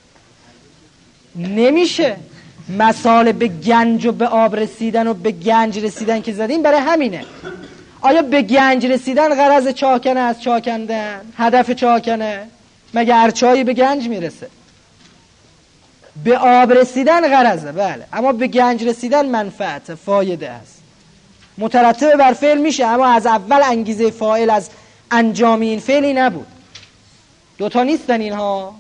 نمیشه مثال به گنج و به آب رسیدن و به گنج رسیدن که زدیم برای همینه. آیا به گنج رسیدن غرض چاکنه از چاکندن؟ هدف چاکنه؟ مگه ارچایی به گنج میرسه؟ به آب رسیدن غرضه، بله، اما به گنج رسیدن منفعت، فایده است، مترتب بر فعل میشه، اما از اول انگیزه فاعل از انجام این فعلی نبود. دوتا نیستن اینها،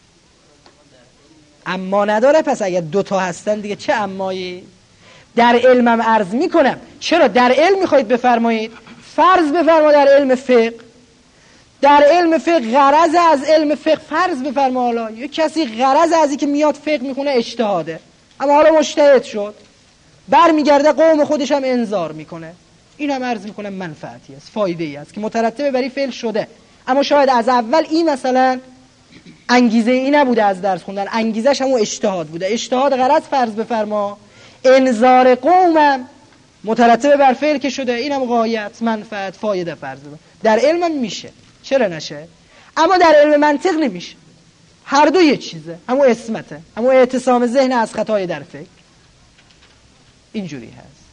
اما نداره. پس اگر دوتا هستن دیگه چه امایی؟ در علمم عرض میکنم. چرا در علم میخواید بفرمایید؟ فرض بفرما در علم فقه، در علم فقه غرض از علم فقه، فرض بفرما حالا یه کسی غرض از این که میاد فقه میخونه اجتهاده، اما حالا مجتهد شد، برمیگرده قوم خودش هم انذار میکنه، این هم عرض میکنه منفعتی است، فایده ای است که مترتب بر این فعل شده، اما شاید از اول این مثلا انگیزه ای نبوده از درس خوندن، انگیزش همون اجتهاد بوده. اجتهاد غرض فرض بفرما، انذار قومم مترتب بر فعل که شده، اینم غایت، منفعت، فایده فرض بفرما. در علم میشه، چرا نشه؟ اما در علم منطق نمیشه. هر دو یه چیزه، همون اسمته، همون اعتصام ذهن از خطای در فکر، اینجوری هست.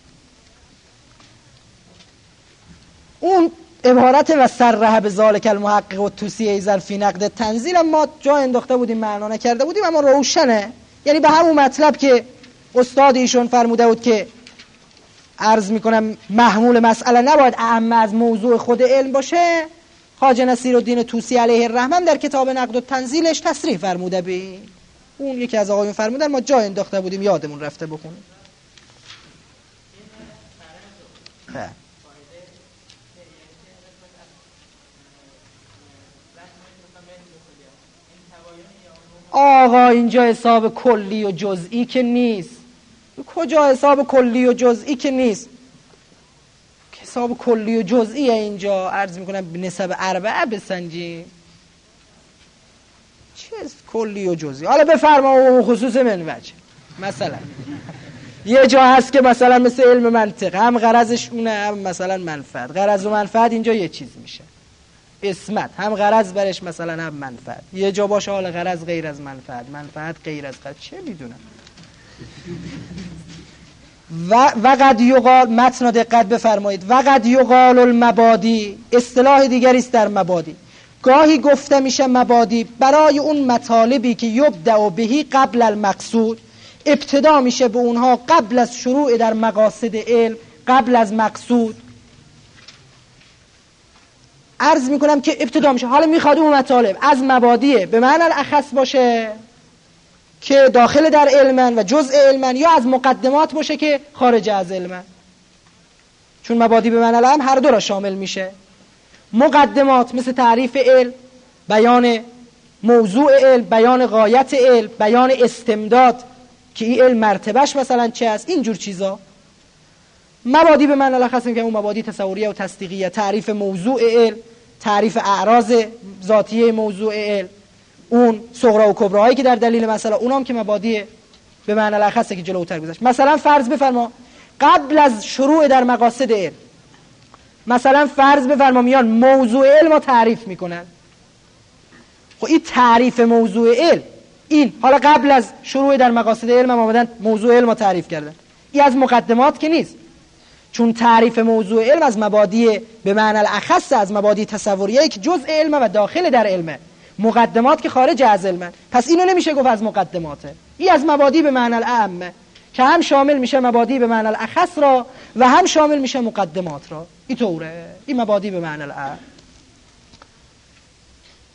اون عبارت و سرح به ذالک المحقق و توصیه ایزن فی نقد تنزیل ما جا انداخته بودیم، معنا نکرده بودیم، اما روشنه، یعنی به همون مطلب که استاد ایشون فرموده بود که عرض میکنم محمول مسئله نباید اعم از موضوع خود علم باشه. خواجه نصیرالدین طوسی علیه الرحمه در کتاب نقد التنزیلش تصریح فرموده بی، اون یکی از آقایون فرمودن، ما جا انداخته بودیم یادمون رفته بخونیم. آقا اینجا حساب کلی و جزئی که نیست. کجا حساب کلی و جزئی که نیست؟ حساب کلی و جزئیه اینجا. عرض میکنم به نسب اربعه بسنجی، چه کلی و جزئی؟ حالا بفرما و خصوص من وجه. مثلا یه جا هست که مثلا مثل علم منطق هم غرضش اونه، هم مثلا منفعت. غرض و منفعت اینجا یه چیز میشه. اسمت هم غرض برش مثلا هم منفعت. یه جا باشه حالا غرض غیر از منفعت، منفعت غیر از غرض، چه میدونم. و وقد یقال، متن دقت بفرمایید، وقد یقال المبادی، اصطلاح دیگری است در مبادی. گاهی گفته میشه مبادی برای اون مطالبی که یبدأ بهی قبل المقصود، ابتدا میشه به اونها قبل از شروع در مقاصد علم، قبل از مقصود. عرض میکنم که ابتدا میشه. حالا میخواد اون مطالب از مبادیه به معنی الاخص باشه که داخل در علمن و جزء علمن، یا از مقدمات باشه که خارج از علمن، چون مبادی به معنی العام هر دو را شامل میشه. مقدمات مثل تعریف علم، بیان موضوع علم، بیان غایت علم، بیان استمداد که این علم مرتبهش مثلا چه است، اینجور چیزا. مبادی به معنی الاخص میگم اون مبادی تصوریه و تصدیقیه، تعریف موضوع علم، تعریف اعراض ذاتیه موضوع علم، اون صغرا و کبراهایی که در دلیل مسئله، اونام که مبادی به معنی الاخصه که جلوتر گذشت. مثلا فرض بفرما قبل از شروع در مقاصد علم، مثلا فرض بفرما میان موضوع علم رو تعریف میکنن. خب این تعریف موضوع علم، این حالا قبل از شروع در مقاصد علم هم آمدن موضوع علم رو تعریف کردن، این از مقدمات که نیست، چون تعریف موضوع علم از مبادی به معنی الاخص، از مبادی تصوریه که جزء علم و داخل در علمه، مقدمات که خارج از علمه. پس اینو نمیشه گفت از مقدماته، این از مبادی به معنی الاعمه که هم شامل میشه مبادی به معنی الاخص را و هم شامل میشه مقدمات را. این طوره، این مبادی به معنی الاعم.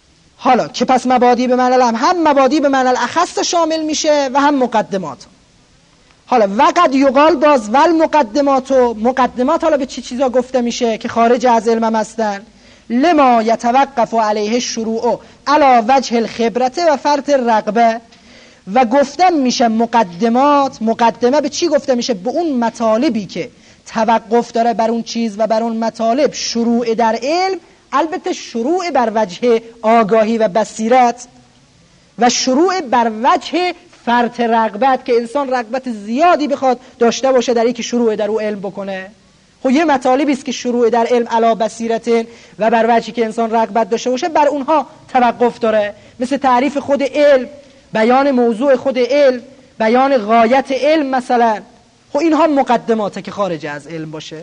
حالا که پس مبادی به معنی العام هم مبادی به معنی الاخص شامل میشه و هم مقدمات. حالا وقد یقال باز ول مقدمات و مقدمات حالا به چی چیزا گفته میشه که خارج از علم هستن؟ لما یتوقف علیه شروع علی وجه الخبرت و فرط الرغبه. و گفتم میشه مقدمات، مقدمه به چی گفته میشه؟ به اون مطالبی که توقف داره بر اون چیز و بر اون مطالب شروع در علم، البته شروع بر وجه آگاهی و بصیرت و شروع بر وجه فرط رغبت که انسان رغبت زیادی بخواد داشته باشه در اینکه شروع در او علم بکنه. خب یه مطالبی است که شروع در علم علا بصیرت و بر وجهی که انسان رغبت داشته باشه بر اونها توقف داره، مثل تعریف خود علم، بیان موضوع خود علم، بیان غایت علم مثلا. خب اینها مقدماته که خارج از علم باشه.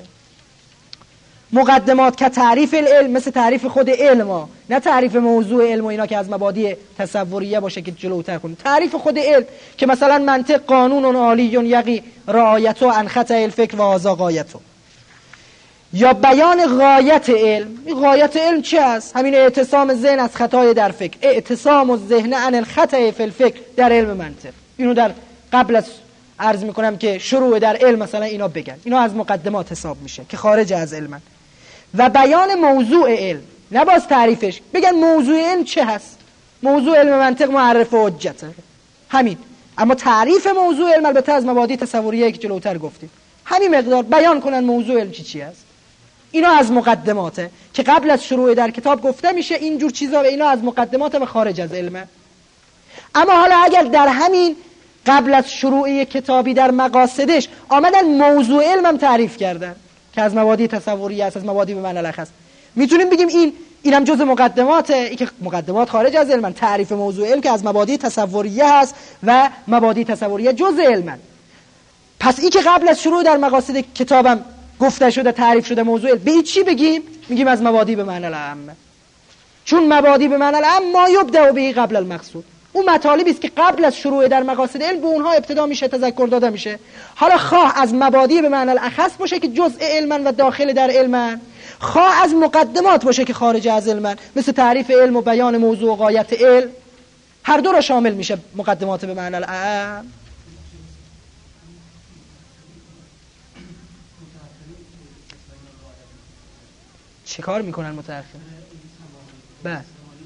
مقدمات که تعریف العلم، مثل تعریف خود علم ها، نه تعریف موضوع علم و اینا که از مبادی تصوریه باشه که جلوتر کنیم. تعریف خود علم که مثلا منطق قانون عالی یقی رعایتو عن خطأ الفکر و هذا غایتو، یا بیان غایت علم. غایت علم چی است؟ همین اعتصام ذهن از خطای در فکر، اعتصام الذهن عن الخطأ فی الفکر در علم منطق. اینو در قبل از عرض میکنم که شروع در علم مثلا اینا بگن، اینا از مقدمات حساب میشه که خارج از علم. و بیان موضوع علم، نه باز تعریفش، بگن موضوع علم چه هست؟ موضوع علم منطق معرف و حجته، همین. اما تعریف موضوع علم البته از مبادی تصوریه که جلوتر گفتیم، همین مقدار بیان کنن موضوع علم چی چی است. اینا از مقدماته که قبل از شروع در کتاب گفته میشه اینجور چیزا و اینا از مقدمات و خارج از علمه. اما حالا اگر در همین قبل از شروع کتابی در مقاصدش آمدن موضوع علم هم تعریف کردن که از مبادی تصوریه است، از مبادی به معنی الاخص، میتونیم بگیم این اینم جزء مقدماته. این که مقدمات خارج از علم، تعریف موضوع علم که از مبادی تصوریه هست و مبادی تصوریه جزء علم. پس این که قبل از شروع در مقاصد کتابم گفته شده تعریف شده موضوع علم، به این چی بگیم؟ میگیم از مبادی به معنی العام، چون مبادی به معنی العام ما یبدأ به قبل المقصود، اون مطالبی است که قبل از شروع در مقاصد علم به اونها ابتدا میشه، تذکر داده میشه. حالا خواه از مبادی به معنی الاخص باشه که جزء علم و داخل در علم، خواه از مقدمات باشه که خارج از علم، مثل تعریف علم و بیان موضوع و غایت علم، هر دو را شامل میشه مقدمات به معنی العام. چه کار میکنن متأخر؟ بس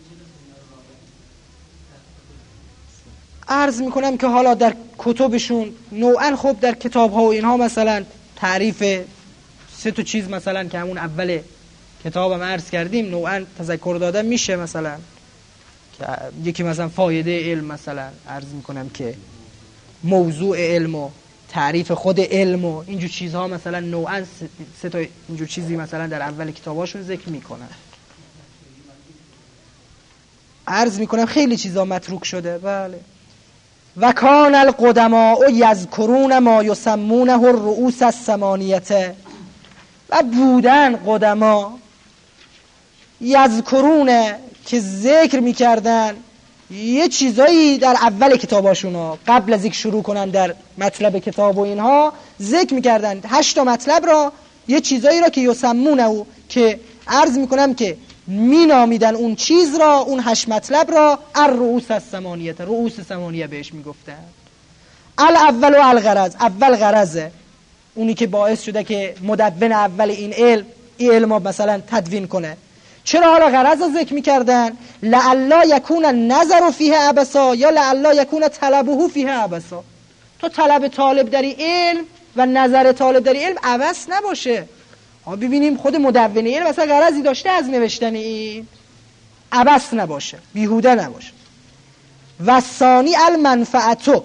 عرض میکنم که حالا در کتبشون نوعا خب در کتاب ها و اینها مثلا تعریف سه تا چیز مثلا که همون اول کتابم عرض کردیم نوعا تذکر داده میشه، مثلا که یکی مثلا فایده علم، مثلا عرض میکنم که موضوع علم و تعریف خود علم و اینجور چیزها مثلا نوعا سه تا اینجور چیزی مثلا در اول کتاباشون ذکر میکنن. عرض میکنم خیلی چیزا متروک شده. بله. و کان القدماء یذکرون ما یسمونه الرؤوس الثمانیه، و بودن قدما یذکرون که ذکر میکردن یه چیزایی در اول کتاباشون ها، قبل از اینکه شروع کنن در مطلب کتاب و اینها ذکر میکردن هشت تا مطلب را، یه چیزایی را که یسمونه، که عرض میکنم که مینامیدن اون چیز را، اون هشت مطلب را الرؤوس الثمانیه، رؤوس ثمانیه بهش میگفتن. الاول و الغرض، اول غرضه، اونی که باعث شده که مدون اول این علم این علم مثلا تدوین کنه. چرا حالا غرض رو ذکر میکردن؟ لعلا یکون النظر فیه عبسا یا لعلا یکون طلبه فیه عبسا، تو طلب طالب در این علم و نظر طالب در این علم عبس نباشه. ها ببینیم خود مدون علم مثلا غرضی داشته از نوشتن این، عبس نباشه، بیهوده نباشه. و ثانی المنفعتو،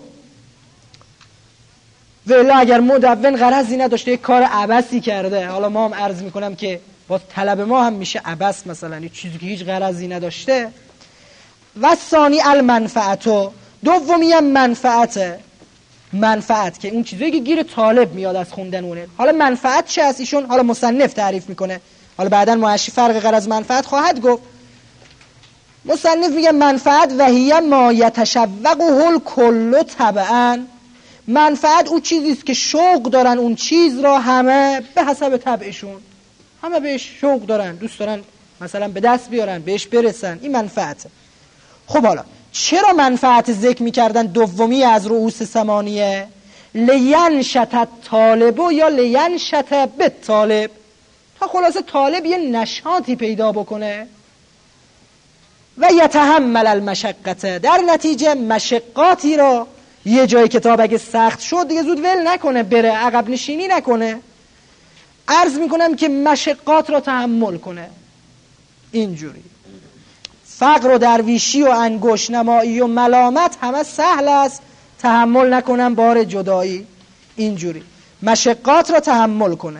ولی اگر مدون غرضی نداشته یک کار عبسی کرده، حالا ما هم عرض میکنم که با طلب ما هم میشه عبس، مثلا یه چیزی که هیچ غرضی نداشته. و ثانی المنفعتو، دومی هم منفعته، منفعت که اون چیزی که گیر طالب میاد از خوندن اونه. حالا منفعت چه است؟ ایشون حالا مصنف تعریف میکنه، حالا بعداً معشی فرق غرض منفعت خواهد گفت. مصنف میگه منفعت و هی ما یتشوقه الکل طبعا، منفعت اون چیزی است که شوق دارن اون چیز را همه به حسب طبعشون، همه بهش شوق دارن، دوست دارن مثلا به دست بیارن، بهش برسن، این منفعته. خب حالا چرا منفعت ذکر میکردن دومی از رؤوس ثمانیه؟ لینشت طالبو یا لینشت بت طالب، تا خلاصه طالب یه نشاطی پیدا بکنه و یتحمل المشقته، در نتیجه مشقاتی را یه جای کتاب اگه سخت شد دیگه زود ول نکنه، بره عقب نشینی نکنه، عرض میکنم که مشقات را تحمل کنه. اینجوری فقر و درویشی و انگشت نمایی و ملامت همه سهل است، تحمل نکنم بار جدایی. اینجوری مشقات را تحمل کنه.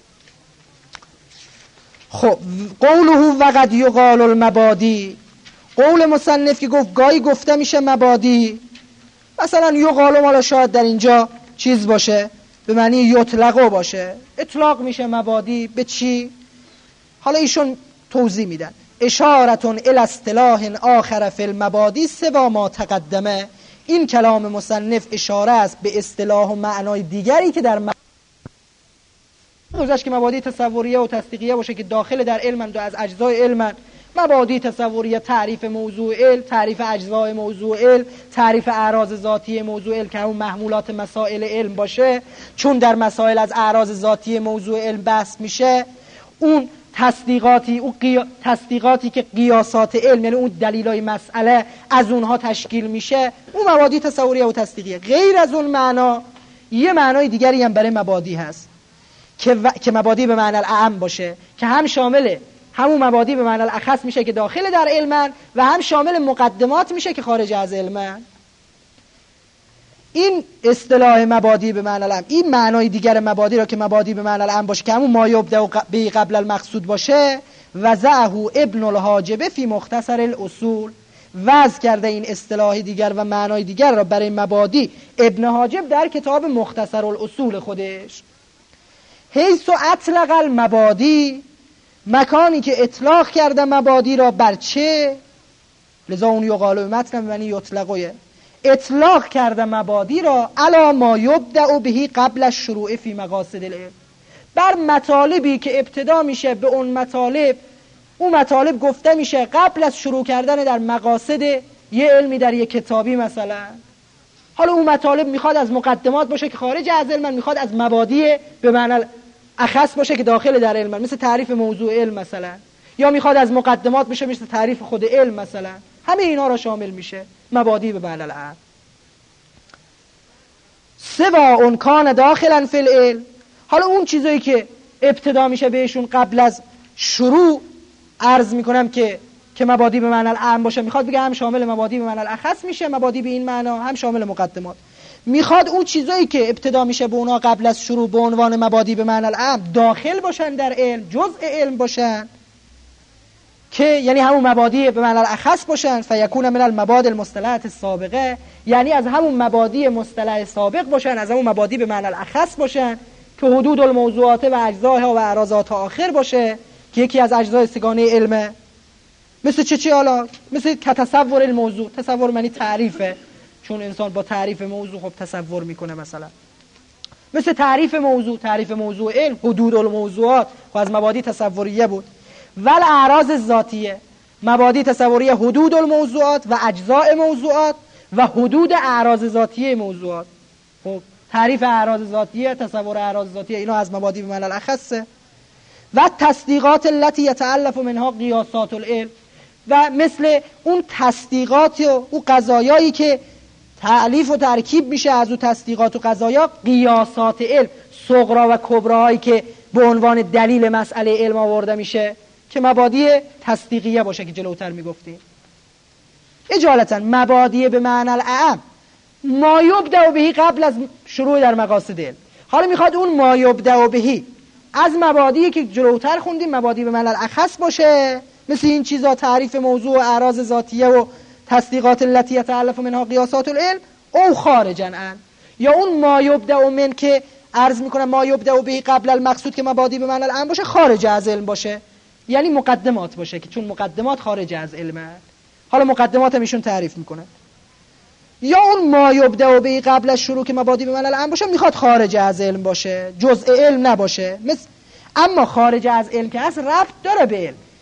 خب قوله وقد یقال المبادی، قول مصنف که گفت گاهی گفته میشه مبادی، مثلا یقال مالا شاید در اینجا چیز باشه به معنی یطلقو باشه، اطلاق میشه مبادی به چی؟ حالا ایشون توضیح میدن اشارتون الی اصطلاح آخر فی المبادی سوا ما تقدمه. این کلام مصنف اشاره است به اصطلاح و معنای دیگری که در م... گذشت که مبادی تصوریه و تصدیقیه باشه که داخل در علمند و از اجزای علمند. مبادی تصوریه تعریف موضوع علم، تعریف اجزای موضوع علم، تعریف اعراض ذاتی موضوع علم که همون محمولات مسائل علم باشه، چون در مسائل از اعراض ذاتی موضوع علم بحث میشه. اون تصدیقاتی اون قیا... تصدیقاتی که قیاسات علم یعنی اون دلیلای مسئله از اونها تشکیل میشه، اون مبادی تصوریه و تصدیقیه. غیر از اون معنا یه معنای دیگری هم برای مبادی هست که, و... که مبادی به معنی الاعم باشه که هم شامل همون مبادی به معنی الاخص میشه که داخل در علمن و هم شامل مقدمات میشه که خارج از علمن. این اصطلاح مبادی به معنی العام، این معنای دیگر مبادی را که مبادی به معنی العام باشه که همون ما یبدأ به قبل المقصود باشه، وضعه ابن الحاجب فی مختصر الاصول، وضع کرده این اصطلاح دیگر و معنای دیگر را برای مبادی ابن حاجب در کتاب مختصر الاصول خودش. حیث اطلق المبادی، مکانی که اطلاق کرده مبادی را بر چه؟ لذا اون یقالو متن معنی یطلقه، اطلاق کرده مبادی را علی ما یبدأ به قبل الشروع فی مقاصد العلم، بر مطالبی که ابتدا میشه به اون مطالب، اون مطالب گفته میشه قبل از شروع کردن در مقاصد یه علمی در یه کتابی مثلا. حالا اون مطالب میخواد از مقدمات باشه که خارج از علم، میخواد از مبادی به معنی اخص باشه که داخل در علم مثل تعریف موضوع علم مثلا، یا میخواد از مقدمات بشه مثل تعریف خود علم مثلا. همه اینا را شامل میشه مبادی به معنی العام. سوا اون کان داخلا فی العلم، حالا اون چیزایی که ابتدا میشه بهشون قبل از شروع عرض میکنم که که مبادی به معنی العام باشه، میخواد بگه هم شامل مبادی به معنی الاخص میشه، مبادی به این معنا هم شامل مقدمات. میخواد اون چیزایی که ابتدا میشه به اونا قبل از شروع به عنوان مبادی به معنی العام داخل باشن در علم، جزء علم باشن، که یعنی همون مبادی به معنی الاخص باشن. فیکون من المبادی المصطلحه السابقه، یعنی از همون مبادی مصطلح سابق باشن، از همون مبادی به معنی الاخص باشن که حدود الموضوعات و اجزاها و اعراضات آخر باشه که یکی از اجزای سگانه علمه. مثل چه چی حالا؟ مثل تصور الموضوع، تصور معنی تعریفه، چون انسان با تعریف موضوع خب تصور میکنه مثلا. مثل تعریف موضوع، تعریف موضوع علم حدود الموضوعات خب از مبادی تصوریه بود. ول اعراض ذاتیه، مبادی تصوریه حدود الموضوعات و اجزاء موضوعات و حدود اعراض ذاتیه موضوعات. خب تعریف اعراض ذاتیه، تصور اعراض ذاتیه، اینا از مبادی به معنی الاخصه. و تصدیقات التي يتألف منها قیاسات العلم، و مثل اون تصدیقات و اون قضایایی که تألیف و ترکیب میشه از اون تصدیقات و قضایا قیاسات علم، صغرا و کبراهایی که به عنوان دلیل مسئله علم آورده میشه که مبادی تصدیقیه باشه که جلوتر میگفتیم. اجالتا مبادی به معنی الاعم ما یبدأ به قبل از شروع در مقاصد علم. حالا میخواد اون ما یبدأ به از مبادی که جلوتر خوندیم مبادی به معنی الاخص باشه، مثل این چیزا تعریف موضوع و اعراض ذاتیه و تصدیقات التي يتألف منها قیاسات العلم، او خارجا ان، یا اون ما یبدأ من که عرض میکنم ما یبدأ به قبل المقصود که مبادی به معنی العام باشه خارج از علم باشه، یعنی مقدمات باشه که چون مقدمات خارج از علمه. حالا مقدمات هم ایشون تعریف میکنه. یا اون ما یبدأ به قبل از شروع که مبادی به معنی العام باشه میخواد خارج از علم باشه، جزء علم نباشه. مثل اما خارج از علم که هست ربط داره به علم،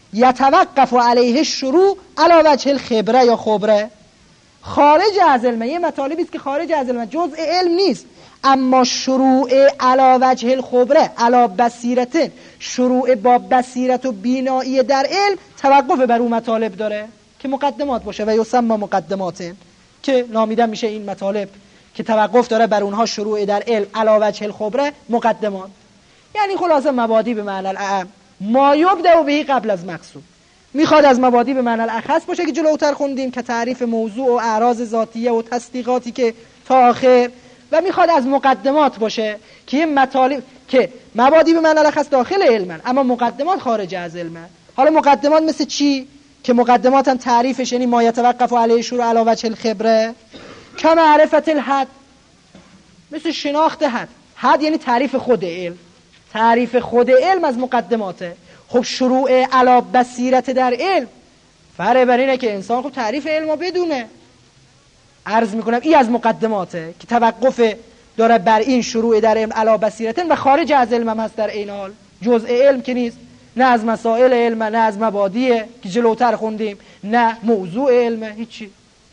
یتوقف علیه شروع علی وجه الخبره یا خبره، خارج از علم، یه مطالبی است که خارج از علم جزء علم نیست، اما شروع علی وجه الخبره علی بصیرت، شروع با بصیرت و بینایی در علم توقف بر اون مطالب داره که مقدمات باشه و یسمى مقدمات، که نامیدن میشه این مطالب که توقف داره بر اونها شروع در علم علی وجه الخبره مقدمات. یعنی خلاصه مبادی به معنی الاعم، ما یبدأ به قبل از مقصود. میخواد از مبادی به معنی الاخص باشه که جلوتر خوندیم که تعریف موضوع و اعراض ذاتیه و تصدیقاتی که تا آخر، و میخواد از مقدمات باشه که یه مطالب که مبادی به معنی الاخص داخل علمن اما مقدمات خارج از علمن. حالا مقدمات مثل چی؟ که مقدمات هم تعریفش یعنی ما یتوقف علیه شروع علی وجه الخبره کمعرفت الحد، مثل شناخت حد. حد یعنی تعریف خود علم، تعریف خود علم از مقدماته. خب شروع علی بصیرت در علم فرق بر اینه که انسان خب تعریف علم رو بدونه. عرض میکنم این از مقدماته که توقف داره بر این شروع در علم علی بصیرت و خارج از علم هم هست در این حال، جزء علم که نیست، نه از مسائل علم، نه از مبادیه که جلوتر خوندیم، نه موضوع علمه، هیچی.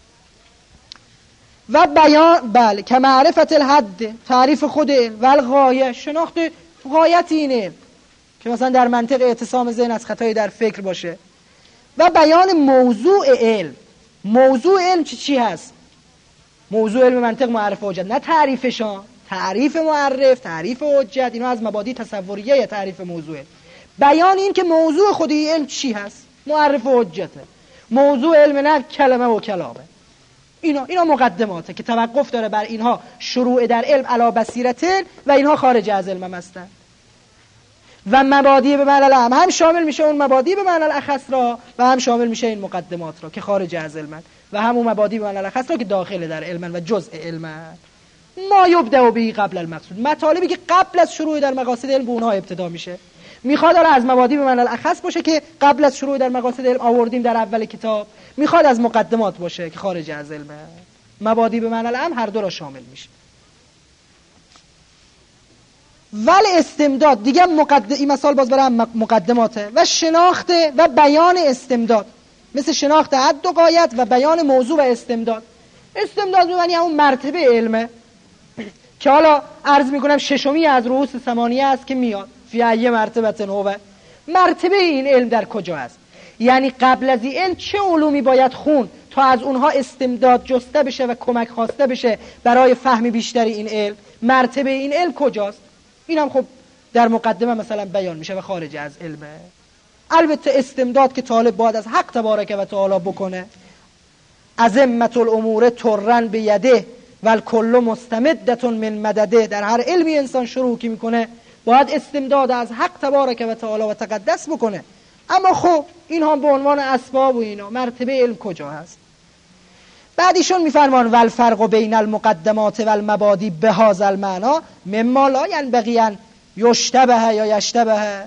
و بیان بله که معرفت الحد، تعریف خود علم، و الغایه، شناخت غایت این علم که مثلا در منطق اعتصام ذهن از خطایی در فکر باشه. و بیان موضوع علم. موضوع علم چی چی هست؟ موضوع علم منطق معرف و حجت، نه تعریفشان، تعریف معرف، تعریف حجت، اینا از مبادی تصوریه یا تعریف موضوع. بیان این که موضوع خودی علم چی هست؟ معرف و حجته. موضوع علم نه کلمه و کلامه. اینا اینا مقدماته که توقف داره بر اینها شروع در علم علی بصیرت و اینها خارج از علم هستن. و مبادی به معنی الاعم هم شامل میشه اون مبادی به معنی الاخص را و هم شامل میشه این مقدمات را که خارج از علم و همون مبادی به معنی الاخص را که داخل در علم و جزء علم. ما یبدأ به قبل المقصود، مطالبی که قبل از شروع در مقاصد علم به اونها ابتدا میشه. میخواد از مبادی به معنی الاخص باشه که قبل از شروع در مقاصد علم آوردیم در اول کتاب، میخواد از مقدمات باشه که خارج از علم. مبادی به معنی الاعم هر دو را شامل میشه. ولی استمداد دیگه مقدم، این مثال باز برای مقدماته. و شناخت و بیان استمداد مثل شناخت حد و غایت و بیان موضوع و استمداد. استمداد یعنی همون مرتبه علمه که حالا عرض میکنم ششمی از رؤوس ثمانیه است که میاد فی ای مرتبه هو. مرتبه این علم در کجا است؟ یعنی قبل از این علم چه علومی باید خون تا از اونها استمداد جسته بشه و کمک خواسته بشه برای فهم بیشتری این علم؟ مرتبه این علم کجاست؟ این هم خب در مقدمه مثلا بیان میشه و خارج از علمه. البته استمداد که طالب باید از حق تبارک و تعالی بکنه. عظمت الامور ترن به یده و الکل مستمدت من مدده. در هر علمی انسان شروع کی میکنه باید استمداد از حق تبارک و تعالی و تقدس بکنه. اما خب این هم به عنوان اسباب و اینا مرتبه علم کجا هست؟ بعد ایشون میفرمان والفرق بین المقدمات و المبادی بهذا المعنا مما لا ينبغي ان یشتبه یا یشتبه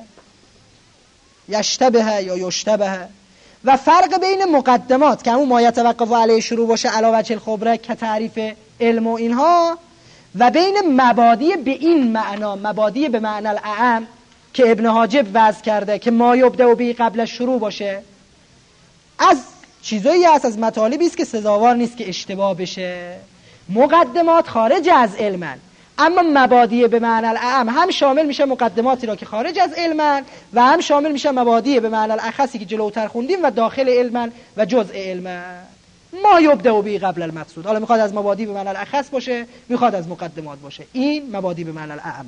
یشتبه یا یشتبه. و فرق بین مقدمات که همون ما یتوقف علیه شروع باشه علی وجه الخبره که تعریف علم و اینها، و بین مبادی به این معنا، مبادی به معنی الاعم که ابن حاجب وضع کرده که ما یبدأ به قبل شروع باشه، از چیزایی هست، از مطالبی است که سزاوار نیست که اشتباه بشه. مقدمات خارج از علمن، اما مبادی به معنی الاعم هم شامل میشه مقدماتی را که خارج از علمن و هم شامل میشه مبادی به معنی الاخصی که جلوتر خوندیم و داخل علمن و جزء علمن. ما یبدأ به قبل المقصود، حالا میخواد از مبادی به معنی الاخص باشه، میخواد از مقدمات باشه. این مبادی به معنی الاعم.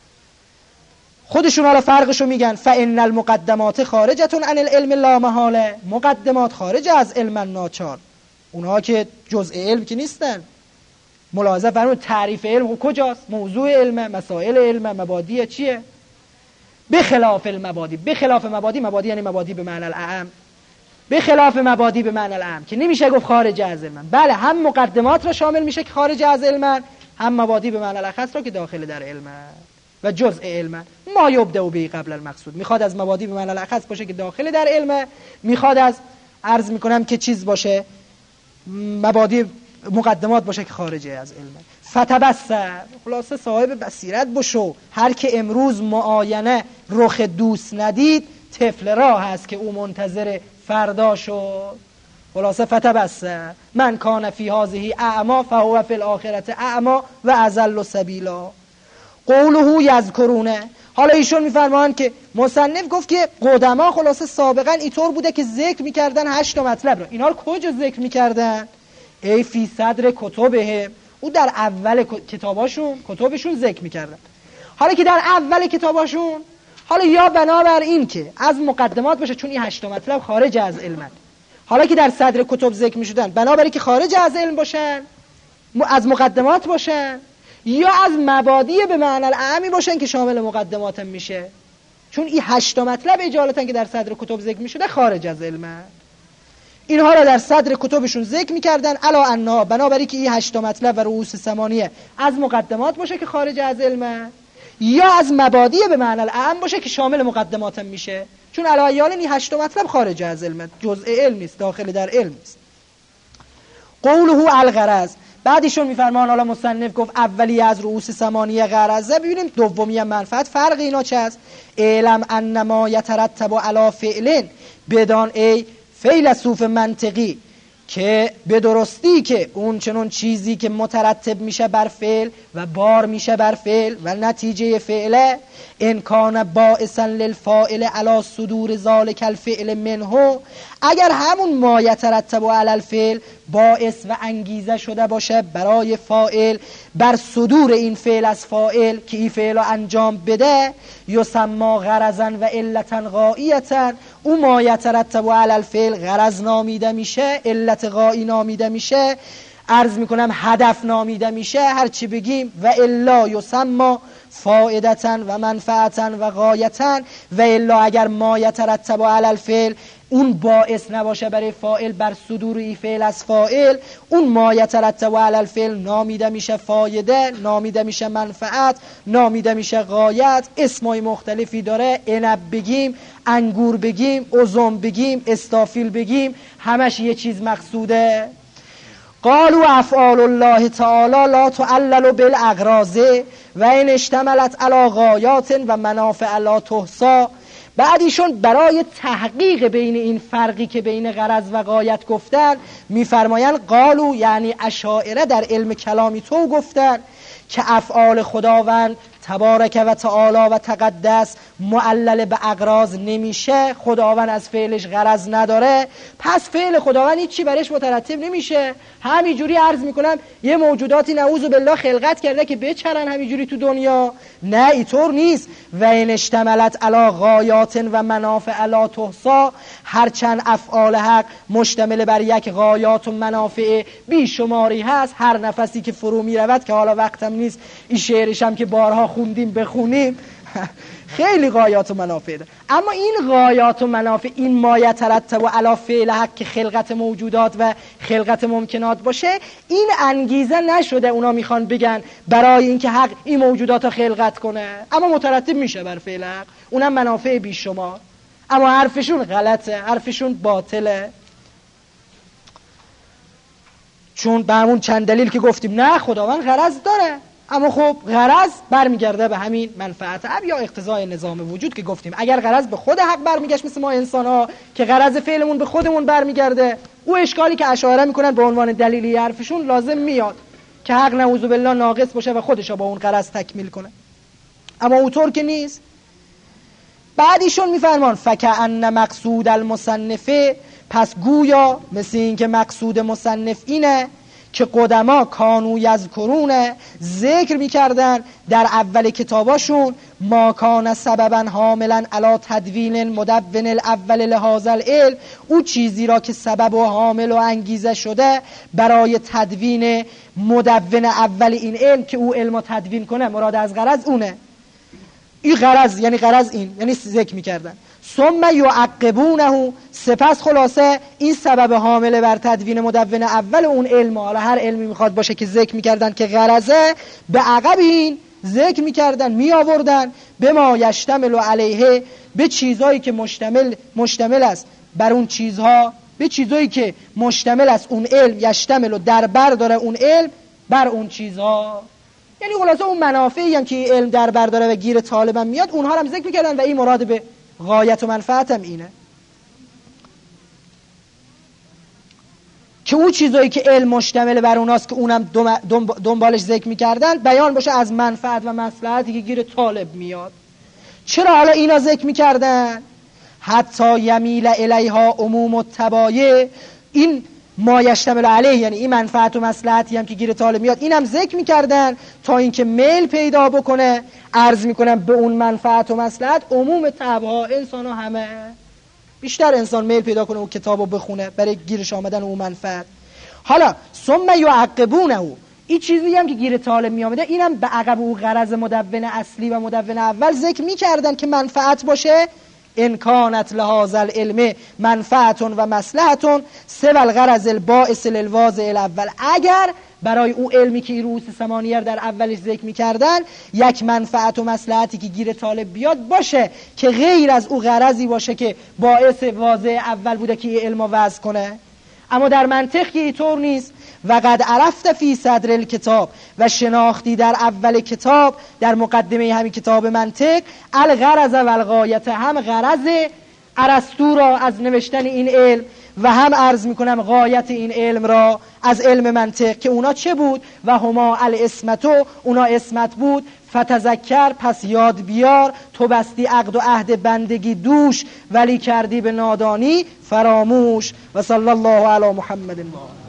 خودشون حالا فرقشو میگن فان المقدمات خارجه عن العلم لا محاله. مقدمات خارج از علم ناچار، اونها که جزء علم که نیستن. ملاحظه فرمود تعریف علم کجاست؟ موضوع علم، مسائل علم، مبادی چیه؟ بخلاف المبادی. بخلاف مبادی، مبادی یعنی مبادی به معنی الاعم. بخلاف مبادی به معنی الاعم که نمیشه گفت خارج از علم. بله هم مقدمات را شامل میشه که خارج از علم، هم مبادی به معنی الاخص را که داخل در علم و جزء علم. ما یبدأ به قبل المقصود، میخواد از مبادی به معنی الاخص باشه که داخل در علم، میخواد از عرض میکنم که چیز باشه مبادی مقدمات باشه که خارج از علم. فتبصر، خلاصه صاحب بصیرت بشو. هر که امروز معاینه رخ دوست ندید طفل راه هست که او منتظر فردا شد. خلاصه فتبسم من کان فی هذه اعما فهو فی الاخرة اعما و اضل سبیلا. قوله یذکرونه، حالا ایشون میفرمایند که مصنف گفت که قدما خلاصه سابقا اینطور بوده که ذکر میکردن هشت مطلب رو. اینا رو کجا ذکر میکردن؟ ای فی صدر کتبهم، او در اول کتاباشون کتابشون ذکر میکردن. حالا که در اول کتاباشون، حالا یا بنابر این که از مقدمات باشه، چون این هشت مطلب خارج از علمن، حالا که در صدر کتب ذکر میشدن بنابراین که خارج از علم باشن، از مقدمات باشن، یا از مبادی به معنی الاعمی باشن که شامل مقدمات هم میشه، چون این هشت مطلب اجالتا که در صدر کتب ذکر میشده خارج از علمن. اینها را در صدر کتبشون ذکر میکردن علا انها، بنابراین که این هشت مطلب و رؤوس ثمانیه از مقدمات باشه که خارج از علمه، یا از مبادی به معنی الاعم باشه که شامل مقدمات هم میشه، چون علا ایال این هشت مطلب خارج از علمه، جزء علم نیست، داخل در علم نیست. قوله الغرض، بعدشون میفرمان حالا مصنف گفت اولی از رؤوس ثمانیه غرضه، ببینیم دومی منفعت. فرق اینا چه است؟ علم انما یترتب علی فعل، بدان ای فیلسوف منطقی که به درستی که اون چنون چیزی که مترتب میشه بر فعل و بار میشه بر فعل و نتیجه فعله، ان کان باعثا للفاعل علی صدور ذلک الفعل منه، اگر همون ما یترتب علی الفعل باعث و انگیزه شده باشه برای فاعل بر صدور این فعل از فاعل که این فعل رو انجام بده، یسمى غرضا و علتا غایتا، او ما یترتب علی الفعل غرض نامیده میشه، علت غایی نامیده میشه، عرض میکنم هدف نامیده میشه، هر چی بگیم، و الا یسمى فائدتا و منفعتا و غایتا، و الا اگر ما یترتب علی الفعل اون باعث نباشه برای فاعل بر صدور این فعل از فاعل، اون ما یترتب علی الفعل نامیده میشه فایده، نامیده میشه منفعت، نامیده میشه غایت. اسمای مختلفی داره، عنب بگیم، انگور بگیم، عزم بگیم، استافیل بگیم، همش یه چیز مقصوده. قالوا افعال الله تعالی لا تعلل بالاغراض و این اشتملت علی غایات و منافع لا تحصی. بعدیشون برای تحقیق بین این فرقی که بین غرض و غایت گفتن میفرمایند قالو، یعنی اشاعره در علم کلامی تو گفتن که افعال خداوند تبارک و تعالی و تقدس معلل به اغراض نمیشه، خداوند از فعلش غرض نداره، پس فعل خداوند هیچی برش مترتب نمیشه. همینجوری عرض میکنم یه موجوداتی نعوذ بالله خلقت کرده که بچرن همینجوری تو دنیا، نه اینطور نیست. و این اشتملت علی غایات و منافع لا تحصی، هرچند افعال حق مشتمل بر یک غایات و منافع بیشماری هست، هر نفسی که فرو میرود، که حالا وقتم نیست این شعرش هم که بارها خوندیم بخونیم، خیلی غایات و منافع ده. اما این غایات و منافع، این ما یترتب علی فعل حق که خلقت موجودات و خلقت ممکنات باشه، این انگیزه نشده اونا میخوان بگن برای اینکه حق این موجودات رو خلقت کنه، اما مترتب میشه بر فعل حق، اونم منافع بیشمار. اما حرفشون غلطه، حرفشون باطله، چون به همون چند دلیل که گفتیم نه خداوند غرض داره، اما خب غرض برمیگرده به همین منفعت اب یا اقتضای نظام وجود که گفتیم. اگر غرض به خود حق برمیگشت مثل ما انسان ها که غرض فعلمون به خودمون برمیگرده، او اشکالی که اشاعره میکنن به عنوان دلیلی حرفشون لازم میاد که حق نعوذ بالله ناقص باشه و خودش با اون غرض تکمیل کنه، اما اونطور که نیست. بعدیشون میفرمان فکأن مقصود المصنفه، پس گویا مثل این که مقصود مصنف اینه که قدما کانو یذکرونه، ذکر میکردن در اول کتاباشون ما کان سببا حاملا علی تدوین مدون الاول لهذا العلم، او چیزی را که سبب و حامل و انگیزه شده برای تدوین مدون اول این علم که او علم تدوین کنه، مراد از غرض اونه. این غرض یعنی غرض این یعنی ذکر میکردن. ثم یعقبونه، سپس خلاصه این سبب حامل بر تدوین مدون اول اون علم، حالا هر علمی میخواد باشه که ذکر میکردن که غرضه، به عقب این ذکر میکردن می آوردن به ما یشتمل علیه، به چیزهایی که مشتمل مشتمل است بر اون چیزها، به چیزهایی که مشتمل است اون علم، یشتمل و در بر داره اون علم بر اون چیزها، یعنی خلاصه اون منافعی هم که علم در بر داره و گیر طالبان میاد، اونها هم ذکر میکردن و این مراد به غایت و منفعتم اینه که اون چیزایی که علم مشتمل بر اوناست که اونم دنبالش ذکر میکردن بیان باشه از منفعت و مصلحتی که گیر طالب میاد. چرا حالا اینا ذکر میکردن؟ حتی یمیل الیها عموم التبایع، این ما یشتمل علیه، یعنی این منفعت و مصلحتی هم که گیر طالب میاد اینم ذکر میکردن تا اینکه میل پیدا بکنه. عرض میکنم به اون منفعت و مصلحت عموم طبعا انسان ها همه، بیشتر انسان میل پیدا کنه اون کتابو بخونه برای گیرش آمدن اون منفعت. حالا ثم یعقبونه، این چیزی هم که گیر طالب می آمده اینم به عقب او غرض مدون اصلی و مدون اول ذکر میکردن که منفعت باشه. ان کانت لهذا العلم منفعت و مصلحت سوى الغرض الباعث للواضع الاول، اگر برای او علمی که رؤوس ثمانیه در اولش ذکر میکردن یک منفعت و مصلحتی که گیر طالب بیاد باشه که غیر از او غرضی باشه که باعث واضع اول بوده که این علم وضع کنه. اما در منطق که اینطور نیست. و قد عرفت فی صدر الکتاب، و شناختی در اول کتاب در مقدمه همین کتاب منطق الغرض و الغایت، هم غرض ارسطو را از نوشتن این علم و هم عرض میکنم غایت این علم را از علم منطق که اونا چه بود؟ و هما الاسمتو، اونا اسمت بود. فتذکر، پس یاد بیار، تو بستی عقد و عهد بندگی دوش ولی کردی به نادانی فراموش. و صلی الله علی محمد.